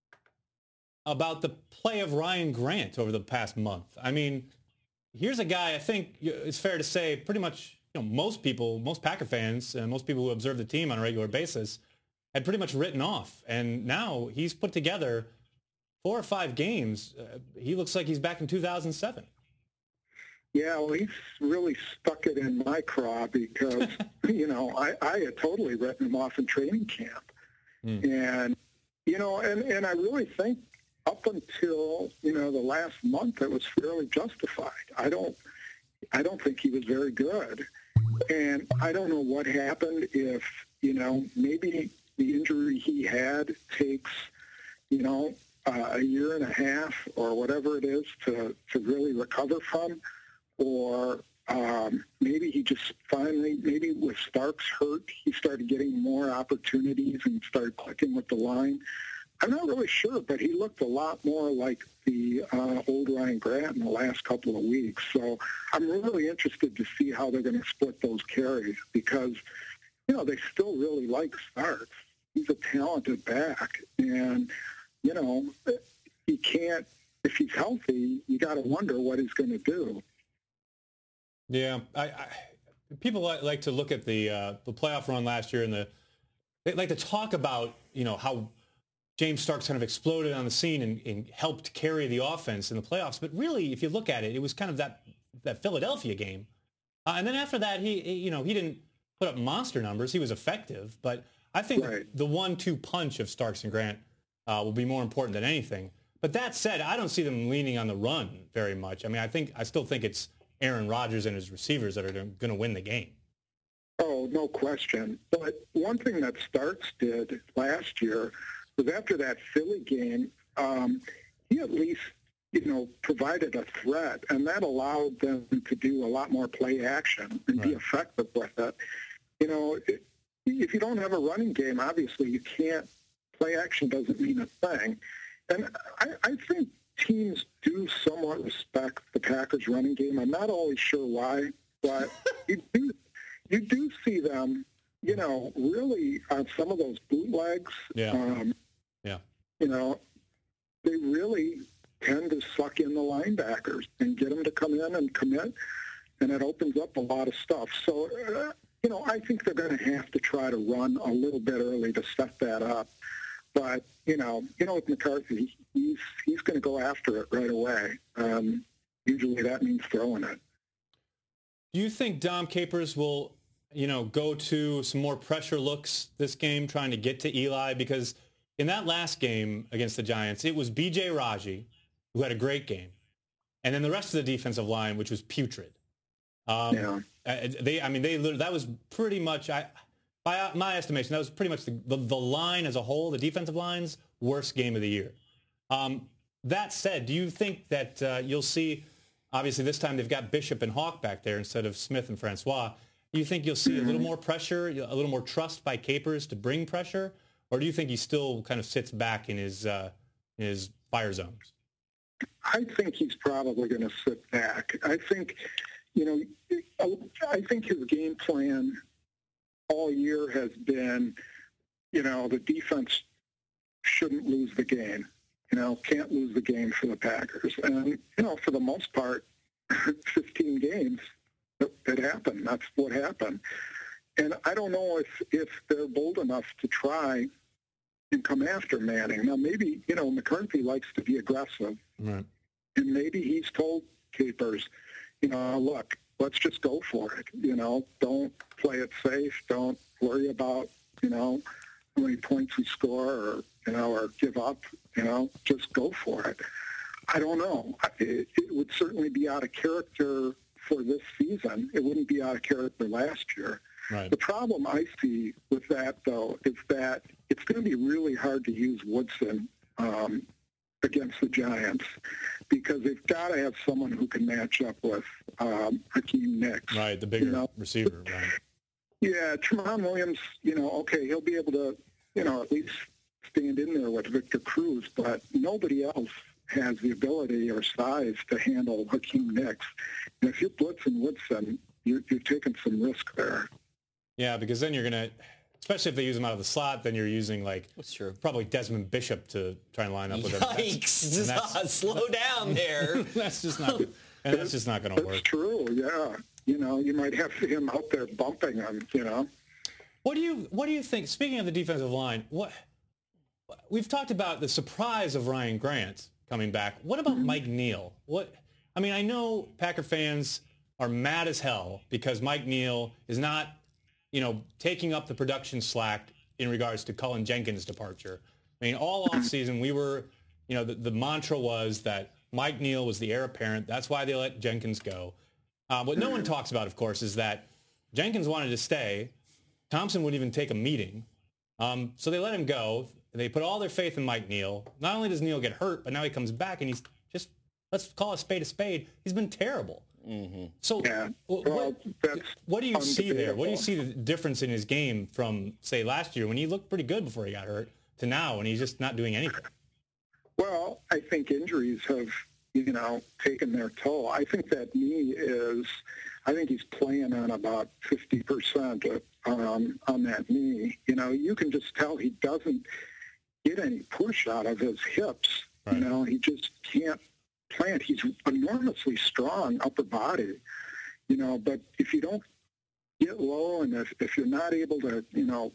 Speaker 1: about the play of Ryan Grant over the past month? I mean, here's a guy I think it's fair to say pretty much you know, most people, most Packer fans, and most people who observe the team on a regular basis had pretty much written off. And now he's put together four or five games. Uh, he looks like he's back in two thousand seven.
Speaker 3: Yeah, well, he's really stuck it in my craw because, you know, I, I had totally written him off in training camp. Mm. And, you know, and, and I really think up until, you know, the last month, it was fairly justified. I don't, I don't think he was very good. And I don't know what happened if, you know, maybe the injury he had takes, you know, uh, a year and a half or whatever it is to, to really recover from. Or um, maybe he just finally, maybe with Starks hurt, he started getting more opportunities and started clicking with the line. I'm not really sure, but he looked a lot more like the uh, old Ryan Grant in the last couple of weeks. So I'm really interested to see how they're going to split those carries because, you know, they still really like Starks. He's a talented back. And, you know, he can't, if he's healthy, you got to wonder what he's going to do.
Speaker 1: Yeah, I, I, people like, like to look at the uh, the playoff run last year and the they like to talk about, you know, how James Starks kind of exploded on the scene and, and helped carry the offense in the playoffs. But really, if you look at it, it was kind of that that Philadelphia game, uh, and then after that, he, he you know he didn't put up monster numbers. He was effective, but I think
Speaker 3: right.
Speaker 1: the one two punch of Starks and Grant uh, will be more important than anything. But that said, I don't see them leaning on the run very much. I mean, I think I still think it's Aaron Rodgers and his receivers that are going to win the game.
Speaker 3: Oh, no question. But one thing that Starks did last year was after that Philly game, um, he at least, you know, provided a threat, and that allowed them to do a lot more play action and right. be effective with it. You know, if you don't have a running game, obviously you can't, play action doesn't mean a thing. And I, I think teams do somewhat respect the Packers running game. I'm not always sure why, but you do you do see them, you know, really on some of those bootlegs.
Speaker 1: Yeah.
Speaker 3: Um,
Speaker 1: yeah.
Speaker 3: You know, they really tend to suck in the linebackers and get them to come in and commit, and it opens up a lot of stuff. So, uh, you know, I think they're going to have to try to run a little bit early to set that up. But, you know, you know, with McCarthy, he's he's going to go after it right away. Um, usually that means throwing it.
Speaker 1: Do you think Dom Capers will, you know, go to some more pressure looks this game, trying to get to Eli? Because in that last game against the Giants, it was B J Raji, who had a great game, and then the rest of the defensive line, which was putrid. Um,
Speaker 3: yeah.
Speaker 1: They, I mean, they that was pretty much, I, by my estimation, that was pretty much the, the, the line as a whole, the defensive line's worst game of the year. Um, that said, do you think that uh, you'll see, obviously this time they've got Bishop and Hawk back there instead of Smith and Francois. Do you think you'll see mm-hmm. a little more pressure, a little more trust by Capers to bring pressure? Or do you think he still kind of sits back in his uh, in his fire zones?
Speaker 3: I think he's probably going to sit back. I think, you know, I think his game plan all year has been, you know, the defense shouldn't lose the game. You know, can't lose the game for the Packers. And, you know, for the most part, fifteen games, it, it happened. That's what happened. And I don't know if, if they're bold enough to try and come after Manning. Now, maybe, you know, McCarthy likes to be aggressive.
Speaker 1: Right.
Speaker 3: And maybe he's told Capers, you know, look, let's just go for it. You know, don't play it safe. Don't worry about, you know, how many points we score or, you know, or give up. You know, just go for it. I don't know. It, it would certainly be out of character for this season. It wouldn't be out of character last year.
Speaker 1: Right.
Speaker 3: The problem I see with that, though, is that it's going to be really hard to use Woodson um, against the Giants because they've got to have someone who can match up with um, Hakeem Nicks.
Speaker 1: Right, the bigger
Speaker 3: you know?
Speaker 1: receiver. Right.
Speaker 3: Yeah, Tramon Williams, you know, okay, he'll be able to, you know, at least stand in there with Victor Cruz, but nobody else has the ability or size to handle Hakeem Nicks. And if you're blitzing Woodson, you're, you're taking some risk there.
Speaker 1: Yeah, because then you're going to, especially if they use him out of the slot, then you're using like
Speaker 2: that's true.
Speaker 1: Probably Desmond Bishop to try and line up with him.
Speaker 2: Yikes! That's, that's, slow down there.
Speaker 1: That's just not, and that's just not going to work.
Speaker 3: That's true. Yeah. you know, you might have him out there bumping him, you know.
Speaker 1: What do you What do you think? Speaking of the defensive line, what we've talked about the surprise of Ryan Grant coming back. What about mm-hmm. Mike Neal? What I mean, I know Packer fans are mad as hell because Mike Neal is not, you know, taking up the production slack in regards to Cullen Jenkins' departure. I mean, all offseason we were, you know, the, the mantra was that Mike Neal was the heir apparent. That's why they let Jenkins go. Uh, what no one talks about, of course, is that Jenkins wanted to stay. Thompson wouldn't even take a meeting. Um, so they let him go. They put all their faith in Mike Neal. Not only does Neal get hurt, but now he comes back and he's just, let's call a spade a spade. He's been terrible. Mm-hmm. So
Speaker 3: yeah.
Speaker 1: what,
Speaker 3: well,
Speaker 1: what, what do you see there? What do you see the difference in his game from, say, last year when he looked pretty good before he got hurt to now when he's just not doing anything?
Speaker 3: Well, I think injuries have, you know, taken their toll. I think that knee is, I think he's playing on about fifty percent um, on that knee. You know, you can just tell he doesn't get any push out of his hips. Right. You know, he just can't plant. He's enormously strong upper body, you know, but if you don't get low and if, if you're not able to, you know,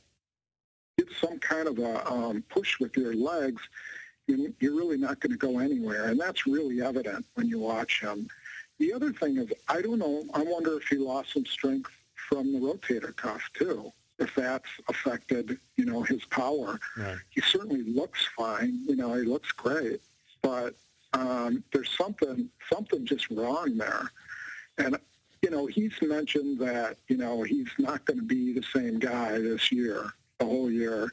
Speaker 3: get some kind of a um, push with your legs, you're, you're really not going to go anywhere. And that's really evident when you watch him. The other thing is, I don't know, I wonder if he lost some strength from the rotator cuff, too, if that's affected, you know, his power. Right. He certainly looks fine. You know, he looks great. But um, there's something something just wrong there. And, you know, he's mentioned that, you know, he's not going to be the same guy this year, the whole year.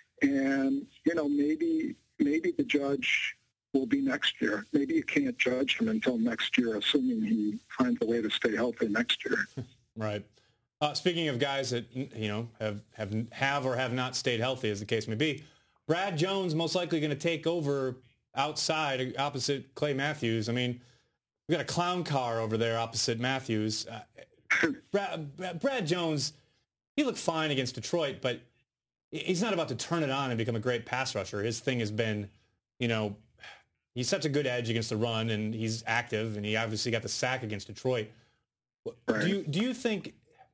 Speaker 3: And, you know, maybe maybe the judge will be next year. Maybe you can't judge him until next year, assuming he finds a way to stay healthy next year.
Speaker 1: Right. Uh, speaking of guys that, you know, have, have have or have not stayed healthy, as the case may be, Brad Jones most likely going to take over outside opposite Clay Matthews. I mean, we got a clown car over there opposite Matthews. Uh, Brad, Brad Jones, he looked fine against Detroit, but he's not about to turn it on and become a great pass rusher. His thing has been, you know, he's such a good edge against the run, and he's active, and he obviously got the sack against Detroit. Right. Do you do you think?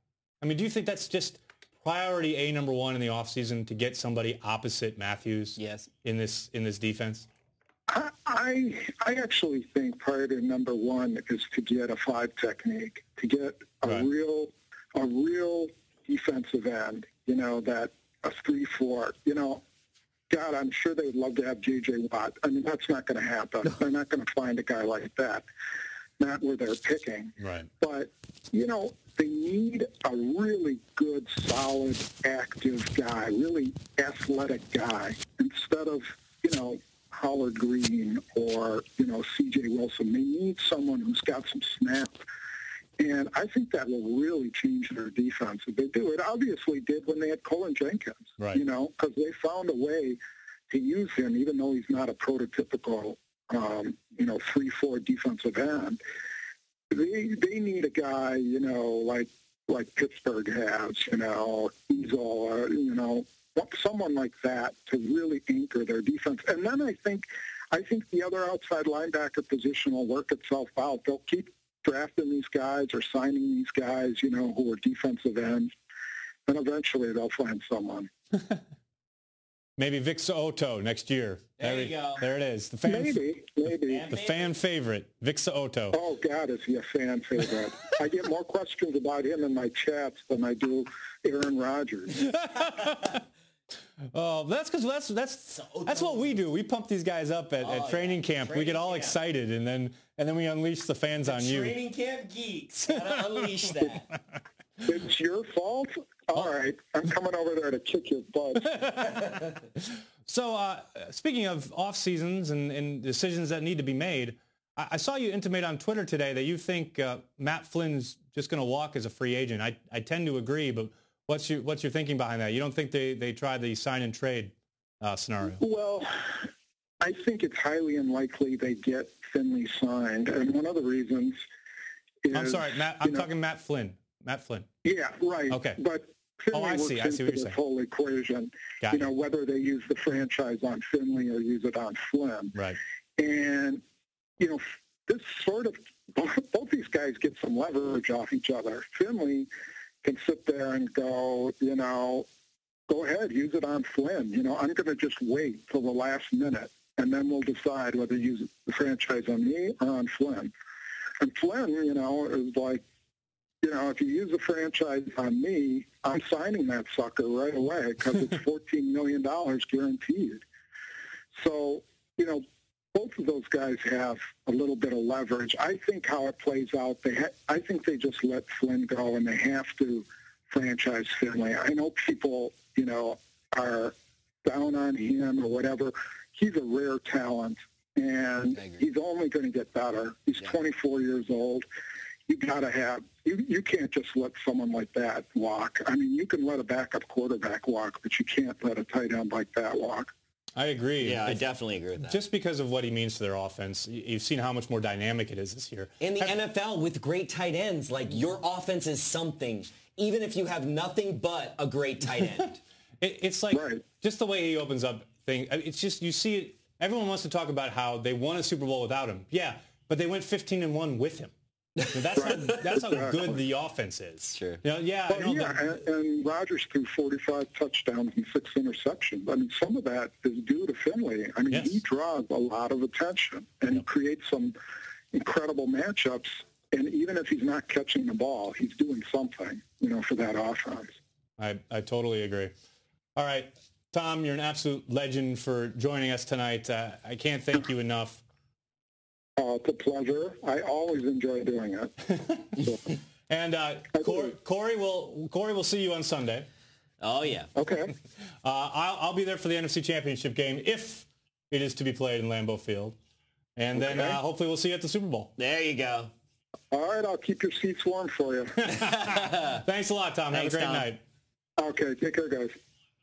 Speaker 1: I mean, do you think that's just priority A number one in the offseason to get somebody opposite Matthews?
Speaker 2: Yes.
Speaker 1: In this in this defense.
Speaker 3: I I, I actually think priority number one is to get a five technique, to get a right. real a real defensive end. You know, that a three four. You know. God, I'm sure they'd love to have J J Watt. I mean, that's not going to happen. They're not going to find a guy like that, not where they're picking.
Speaker 1: Right.
Speaker 3: But, you know, they need a really good, solid, active guy, really athletic guy, instead of, you know, Howard Green or, you know, C J Wilson. They need someone who's got some snap. And I think that will really change their defense if they do. It obviously did when they had Cullen Jenkins,
Speaker 1: right.
Speaker 3: you know, because they found a way to use him, even though he's not a prototypical, um, you know, three four defensive end. They they need a guy, you know, like like Pittsburgh has, you know, Ezel, or, you know, someone like that to really anchor their defense. And then I think, I think the other outside linebacker position will work itself out. They'll keep drafting these guys or signing these guys, you know, who are defensive ends, and eventually they'll find someone.
Speaker 1: Maybe Vic So'oto next year.
Speaker 2: There,
Speaker 1: there
Speaker 2: you go.
Speaker 1: There it is. The fan,
Speaker 3: maybe, maybe.
Speaker 1: The fan favorite, Vic So'oto.
Speaker 3: Oh, God, is he a fan favorite? I get more questions about him in my chats than I do Aaron Rodgers.
Speaker 1: Oh, that's because that's that's that's what we do. We pump these guys up at, oh, at training yeah. camp. Training we get all camp. excited, and then and then we unleash the fans
Speaker 2: the
Speaker 1: on
Speaker 2: training
Speaker 1: you.
Speaker 2: Training camp geeks. Gotta unleash that.
Speaker 3: It's your fault? All oh. right. I'm coming over there to kick your butt.
Speaker 1: So, uh, speaking of off seasons and, and decisions that need to be made, I, I saw you intimate on Twitter today that you think uh, Matt Flynn's just going to walk as a free agent. I I tend to agree, but What's your what's your thinking behind that? You don't think they, they tried the sign and trade uh, scenario?
Speaker 3: Well, I think it's highly unlikely they get Finley signed, and one of the reasons is,
Speaker 1: I'm sorry, Matt. I'm know, talking Matt Flynn. Matt Flynn.
Speaker 3: Yeah, right.
Speaker 1: Okay.
Speaker 3: But Finley
Speaker 1: oh, I
Speaker 3: works
Speaker 1: see. I see what
Speaker 3: into
Speaker 1: you're
Speaker 3: this
Speaker 1: saying.
Speaker 3: whole equation.
Speaker 1: Got
Speaker 3: you
Speaker 1: you.
Speaker 3: know, whether they use the franchise on Finley or use it on Flynn.
Speaker 1: Right.
Speaker 3: And you know, this sort of, both these guys get some leverage off each other. Finley can sit there and go, you know, go ahead, use it on Flynn. You know, I'm going to just wait till the last minute, and then we'll decide whether to use the franchise on me or on Flynn. And Flynn, you know, is like, you know, if you use the franchise on me, I'm signing that sucker right away because it's fourteen million dollars guaranteed. So, you know, both of those guys have a little bit of leverage. I think how it plays out, they ha- I think they just let Flynn go, and they have to franchise Finley. I know people, you know, are down on him or whatever. He's a rare talent, and he's only going to get better. He's yeah. twenty-four years old. You got to have you. You can't just let someone like that walk. I mean, you can let a backup quarterback walk, but you can't let a tight end like that walk.
Speaker 1: I agree.
Speaker 2: Yeah, I
Speaker 1: if,
Speaker 2: definitely agree with that.
Speaker 1: Just because of what he means to their offense, you've seen how much more dynamic it is this year.
Speaker 2: In the
Speaker 1: have,
Speaker 2: N F L with great tight ends, like your offense is something, even if you have nothing but a great tight end.
Speaker 1: it, it's like
Speaker 3: right.
Speaker 1: just the way he opens up things. It's just you see it. Everyone wants to talk about how they won a Super Bowl without him. Yeah, but they went fifteen and one with him. So that's how that's how good the offense is.
Speaker 2: Sure.
Speaker 1: You know, yeah.
Speaker 3: Well,
Speaker 1: I know
Speaker 3: yeah,
Speaker 1: that,
Speaker 3: and, and Rodgers threw forty-five touchdowns and six interceptions. I mean, some of that is due to Finley. I mean,
Speaker 1: yes.
Speaker 3: he draws a lot of attention and
Speaker 1: yep.
Speaker 3: creates some incredible matchups. And even if he's not catching the ball, he's doing something, you know, for that offense.
Speaker 1: I I totally agree. All right, Tom, you're an absolute legend for joining us tonight. Uh, I can't thank you enough.
Speaker 3: Uh, it's a pleasure. I always enjoy doing it. So.
Speaker 1: and uh, Corey, Corey will Corey will see you on Sunday.
Speaker 2: Oh yeah.
Speaker 3: Okay.
Speaker 1: uh, I'll, I'll be there for the N F C Championship game if it is to be played in Lambeau Field, and then
Speaker 3: okay.
Speaker 1: uh, hopefully we'll see you at the Super Bowl.
Speaker 2: There you go.
Speaker 3: All right, I'll keep your seats warm for you.
Speaker 1: Thanks a lot, Tom.
Speaker 2: Thanks,
Speaker 1: Have a great
Speaker 2: Tom.
Speaker 1: night.
Speaker 3: Okay, take care, guys.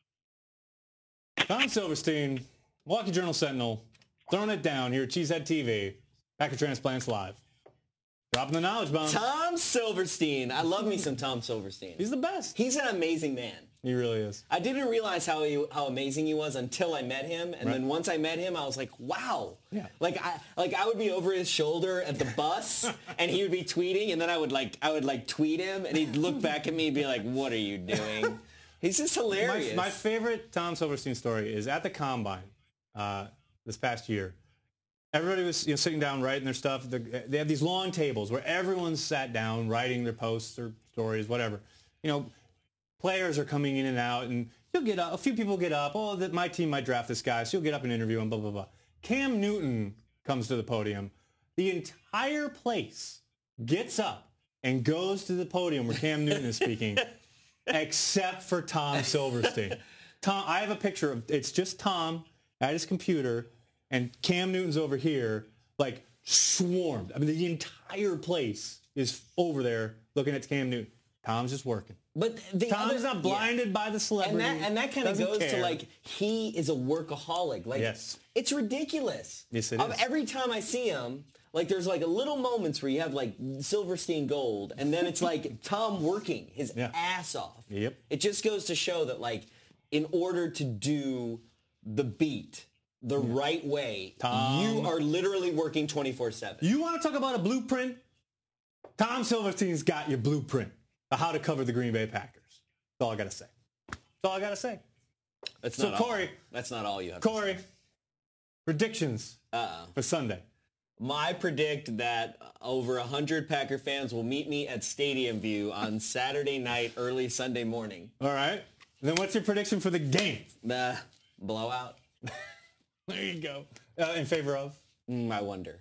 Speaker 1: Tom Silverstein, Milwaukee Journal Sentinel, throwing it down here at Cheesehead T V. Packer Transplants Live. Dropping the knowledge bomb.
Speaker 2: Tom Silverstein. I love me some Tom Silverstein.
Speaker 1: He's the best.
Speaker 2: He's an amazing man.
Speaker 1: He really is.
Speaker 2: I didn't realize how he, how amazing he was until I met him, and
Speaker 1: right.
Speaker 2: then once I met him, I was like, "Wow!"
Speaker 1: Yeah.
Speaker 2: Like I like I would be over his shoulder at the bus, and he would be tweeting, and then I would like I would like tweet him, and he'd look back at me and be like, "What are you doing?" He's just hilarious.
Speaker 1: My, my favorite Tom Silverstein story is at the Combine uh, this past year. Everybody was you know, sitting down writing their stuff. They're, they have these long tables where everyone's sat down writing their posts or stories, whatever. You know, players are coming in and out, and you'll get up. A few people get up. Oh, that my team might draft this guy, so you'll get up and interview him. Blah blah blah. Cam Newton comes to the podium. The entire place gets up and goes to the podium where Cam Newton is speaking, except for Tom Silverstein. Tom, I have a picture of it's just Tom at his computer. And Cam Newton's over here, like, swarmed. I mean, the entire place is over there looking at Cam Newton. Tom's just working.
Speaker 2: But the
Speaker 1: Tom's
Speaker 2: other,
Speaker 1: not blinded
Speaker 2: yeah.
Speaker 1: by the celebrity.
Speaker 2: And that, and that kind of goes
Speaker 1: care.
Speaker 2: to, like, he is a workaholic. Like,
Speaker 1: yes.
Speaker 2: It's ridiculous.
Speaker 1: Yes, it
Speaker 2: um,
Speaker 1: is.
Speaker 2: Every time I see him, like, there's, like, a little moments where you have, like, Silverstein gold, and then it's, like, Tom working his
Speaker 1: yeah.
Speaker 2: ass off.
Speaker 1: Yep.
Speaker 2: It just goes to show that, like, in order to do the beat the yeah. right way,
Speaker 1: Tom,
Speaker 2: you are literally working twenty-four seven.
Speaker 1: You want to talk about a blueprint? Tom Silverstein's got your blueprint of how to cover the Green Bay Packers. That's all I got to say. That's all I got to say.
Speaker 2: That's
Speaker 1: so,
Speaker 2: not
Speaker 1: Corey.
Speaker 2: All. That's not all you have
Speaker 1: Corey,
Speaker 2: to say.
Speaker 1: predictions
Speaker 2: Uh-oh.
Speaker 1: for Sunday.
Speaker 2: I predict that over one hundred Packer fans will meet me at Stadium View on Saturday night, early Sunday morning.
Speaker 1: All right. Then what's your prediction for the game?
Speaker 2: The blowout.
Speaker 1: There you go. Uh, in favor of?
Speaker 2: Mm, I wonder.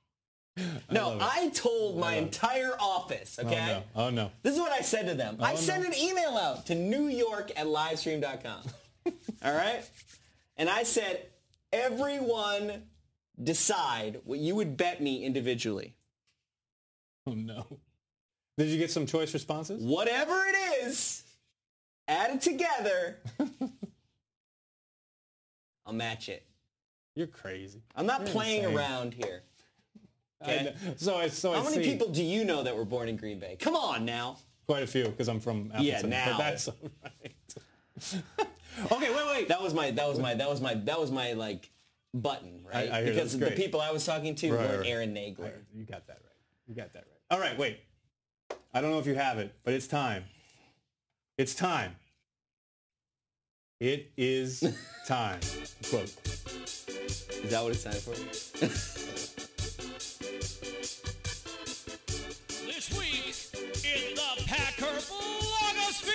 Speaker 2: No, I, I told my entire office, okay?
Speaker 1: Oh, no. Oh, no.
Speaker 2: This is what I said to them.
Speaker 1: Oh,
Speaker 2: I sent
Speaker 1: no.
Speaker 2: an email out to New York at livestream dot com. All right? And I said, everyone decide what you would bet me individually.
Speaker 1: Oh, no. Did you get some choice responses?
Speaker 2: Whatever it is, add it together. I'll match it.
Speaker 1: You're crazy.
Speaker 2: I'm not
Speaker 1: You're
Speaker 2: playing
Speaker 1: insane.
Speaker 2: around here.
Speaker 1: I
Speaker 2: Okay?
Speaker 1: know. So I so
Speaker 2: How
Speaker 1: I
Speaker 2: many
Speaker 1: see
Speaker 2: people do you know that were born in Green Bay? Come on now.
Speaker 1: quite a few because I'm from Appleton.
Speaker 2: Yeah, now.
Speaker 1: But that's all right. Okay, wait, wait.
Speaker 2: That was my that was my that was my that was my like button, right?
Speaker 1: I, I hear
Speaker 2: because
Speaker 1: that's
Speaker 2: the
Speaker 1: great.
Speaker 2: people I was talking to
Speaker 1: Right,
Speaker 2: weren't
Speaker 1: right.
Speaker 2: Aaron Nagler.
Speaker 1: You got that right. You got that right. All right, wait. I don't know if you have it, but it's time. It's time. It is time. Quote.
Speaker 2: Is that what it's time for?
Speaker 4: This week in the Packer blogosphere.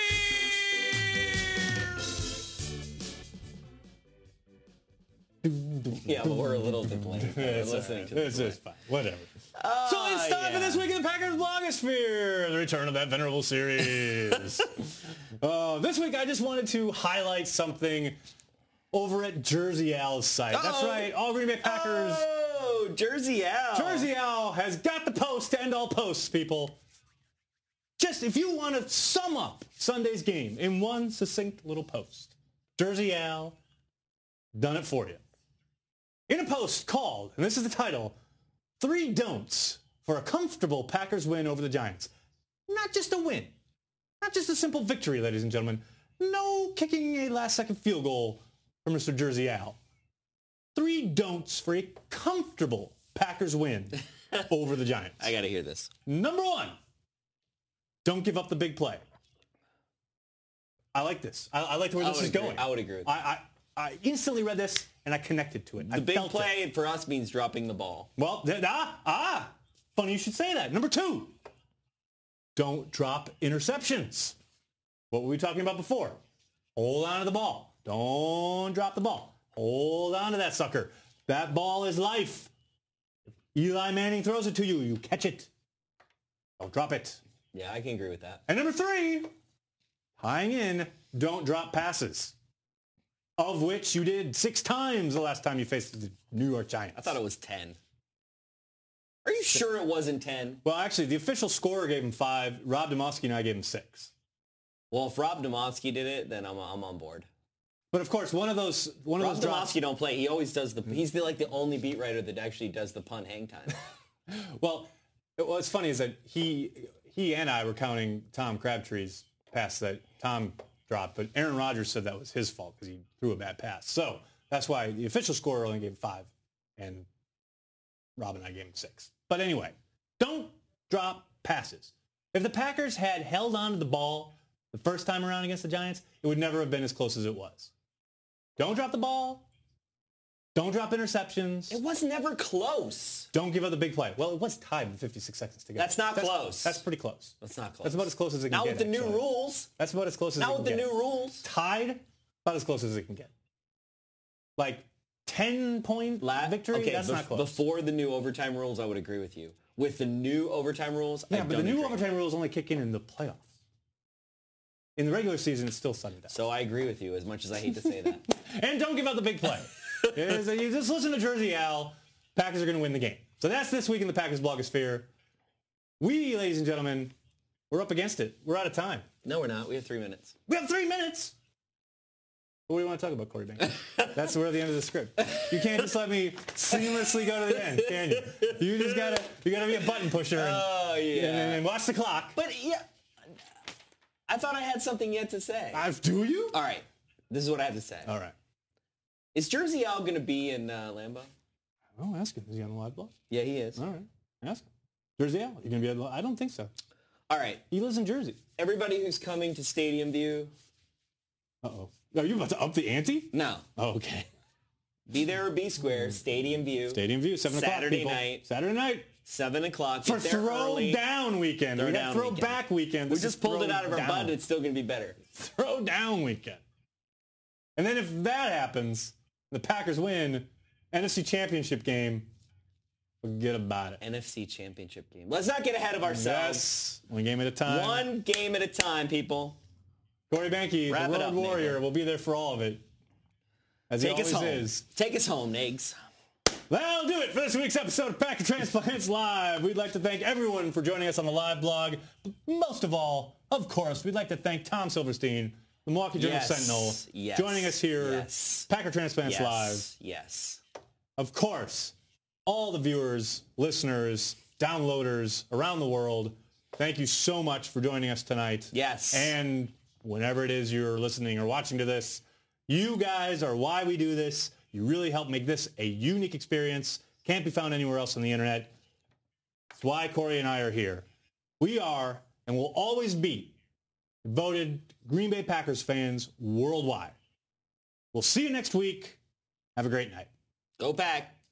Speaker 2: Yeah, but we're a little bit late. We're
Speaker 1: It's all
Speaker 2: listening
Speaker 1: right.
Speaker 2: to
Speaker 1: It's
Speaker 2: this.
Speaker 1: just fine. Whatever.
Speaker 2: Oh,
Speaker 1: So it's time
Speaker 2: yeah.
Speaker 1: for This Week in the Packers blogosphere, the return of that venerable series. uh, this week, I just wanted to highlight something over at Jersey Al's site. That's
Speaker 2: Uh-oh.
Speaker 1: right, all Green Bay Packers.
Speaker 2: Oh, Jersey Al.
Speaker 1: Jersey Al has got the post to end all posts, people. Just if you want to sum up Sunday's game in one succinct little post, Jersey Al done it for you. In a post called, and this is the title, Three Don'ts for a Comfortable Packers Win Over the Giants. Not just a win. Not just a simple victory, ladies and gentlemen. No kicking a last-second field goal for Mister Jersey Al. Three don'ts for a comfortable Packers win over the Giants.
Speaker 2: I got to hear this.
Speaker 1: Number one, don't give up the big play. I like this. I, I like where
Speaker 2: I
Speaker 1: this
Speaker 2: would
Speaker 1: is
Speaker 2: agree.
Speaker 1: going.
Speaker 2: I would agree with
Speaker 1: I, I, I instantly read this and I connected to it.
Speaker 2: The
Speaker 1: I
Speaker 2: big
Speaker 1: felt it.
Speaker 2: play for us means dropping the ball.
Speaker 1: Well, th- ah, ah, funny you should say that. Number two, don't drop interceptions. What were we talking about before? Hold on to the ball. Don't drop the ball. Hold on to that sucker. That ball is life. Eli Manning throws it to you. You catch it. Don't drop it.
Speaker 2: Yeah, I can agree with that.
Speaker 1: And number three, tying in, don't drop passes. Of which you did six times the last time you faced the New York Giants.
Speaker 2: I thought it was ten. Are you sure it wasn't ten?
Speaker 1: Well, actually, the official scorer gave him five. Rob Demoski and I gave him six.
Speaker 2: Well, if Rob Demovsky did it, then I'm, I'm on board.
Speaker 1: But of course, one of those one of
Speaker 2: Rob
Speaker 1: those drops.
Speaker 2: Demovsky don't play. He always does the. He's the, like the only beat writer that actually does the punt hang time.
Speaker 1: Well, it- what's funny is that he he and I were counting Tom Crabtree's pass that Tom dropped, but Aaron Rodgers said that was his fault because he threw a bad pass. So that's why the official scorer only gave him five, and Rob and I gave him six. But anyway, don't drop passes. If the Packers had held on to the ball the first time around against the Giants, it would never have been as close as it was. Don't drop the ball. Don't drop interceptions.
Speaker 2: It was never close.
Speaker 1: Don't give up the big play. Well, it was tied with fifty-six seconds to go.
Speaker 2: That's not close.
Speaker 1: That's pretty close.
Speaker 2: That's not close.
Speaker 1: That's about as close as it can
Speaker 2: Not
Speaker 1: get.
Speaker 2: with the new
Speaker 1: actually.
Speaker 2: rules.
Speaker 1: That's about as close as it
Speaker 2: Not
Speaker 1: can
Speaker 2: with the
Speaker 1: get.
Speaker 2: new rules.
Speaker 1: Tied, about as close as it can get. Like ten point
Speaker 2: La-
Speaker 1: victory.
Speaker 2: Okay,
Speaker 1: that's
Speaker 2: bef-
Speaker 1: not close.
Speaker 2: Before the new overtime rules, I would agree with you. With the new overtime rules,
Speaker 1: yeah,
Speaker 2: I
Speaker 1: but the
Speaker 2: don't
Speaker 1: new
Speaker 2: agree.
Speaker 1: overtime rules only kick in in the playoffs. In the regular season, it's still sudden death.
Speaker 2: So I agree with you, as much as I hate to say that.
Speaker 1: And don't give up the big play. It is- you just listen to Jersey Al. Packers are going to win the game. So that's This Week in the Packers blogosphere. We, ladies and gentlemen, we're up against it. We're out of time.
Speaker 2: No, we're not. We have three minutes.
Speaker 1: We have three minutes. What do you want to talk about, Corey Banks? That's where the end of the script. You can't just let me seamlessly go to the end, can you? You just gotta, you gotta be a button pusher and,
Speaker 2: Oh, yeah.
Speaker 1: and, and watch the clock.
Speaker 2: But yeah, I thought I had something yet to say.
Speaker 1: Uh, do you?
Speaker 2: All right. This is what I have to say.
Speaker 1: All right.
Speaker 2: Is Jersey Al going to be in uh, Lambeau?
Speaker 1: Oh, ask him. Is he on the live blog?
Speaker 2: Yeah, he is.
Speaker 1: All right. Ask him. Jersey Al, you gonna be? At the, I don't think so.
Speaker 2: All right.
Speaker 1: He lives in Jersey.
Speaker 2: Everybody who's coming to Stadium View,
Speaker 1: Uh oh. Are you about to up the ante?
Speaker 2: no.
Speaker 1: Oh, okay.
Speaker 2: Be there or be square, Stadium View.
Speaker 1: Stadium View, seven o'clock.
Speaker 2: Saturday
Speaker 1: people.
Speaker 2: night.
Speaker 1: Saturday night
Speaker 2: seven o'clock.
Speaker 1: for
Speaker 2: Get there early.
Speaker 1: throwdown weekend. We
Speaker 2: Throwdown
Speaker 1: got throwback weekend.
Speaker 2: We
Speaker 1: This
Speaker 2: just
Speaker 1: is
Speaker 2: pulled it out of our
Speaker 1: throwdown.
Speaker 2: butt. It's still going to be better.
Speaker 1: Throw down weekend. And then if that happens, the Packers win, N F C Championship game, forget about it.
Speaker 2: N F C Championship game. Let's not get ahead of ourselves.
Speaker 1: Yes, one game at a time.
Speaker 2: One game at a time, people.
Speaker 1: Corey Banke,
Speaker 2: Wrap
Speaker 1: the
Speaker 2: it
Speaker 1: Road
Speaker 2: up,
Speaker 1: Warrior,
Speaker 2: neighbor.
Speaker 1: will be there for all of it. As he
Speaker 2: Take us
Speaker 1: always
Speaker 2: home.
Speaker 1: is.
Speaker 2: Take us home, Nags.
Speaker 1: That'll do it for this week's episode of Packer Transplants Live. We'd like to thank everyone for joining us on the live blog. Most of all, of course, we'd like to thank Tom Silverstein, the Milwaukee Journal
Speaker 2: Yes,
Speaker 1: Sentinel,
Speaker 2: yes,
Speaker 1: joining us here.
Speaker 2: yes.
Speaker 1: Packer Transplants
Speaker 2: Yes.
Speaker 1: Live.
Speaker 2: Yes.
Speaker 1: Of course, all the viewers, listeners, downloaders around the world, thank you so much for joining us tonight.
Speaker 2: Yes.
Speaker 1: And whenever it is you're listening or watching to this, you guys are why we do this. You really help make this a unique experience. Can't be found anywhere else on the internet. That's why Corey and I are here. We are and will always be devoted Green Bay Packers fans worldwide. We'll see you next week. Have a great night.
Speaker 2: Go Pack.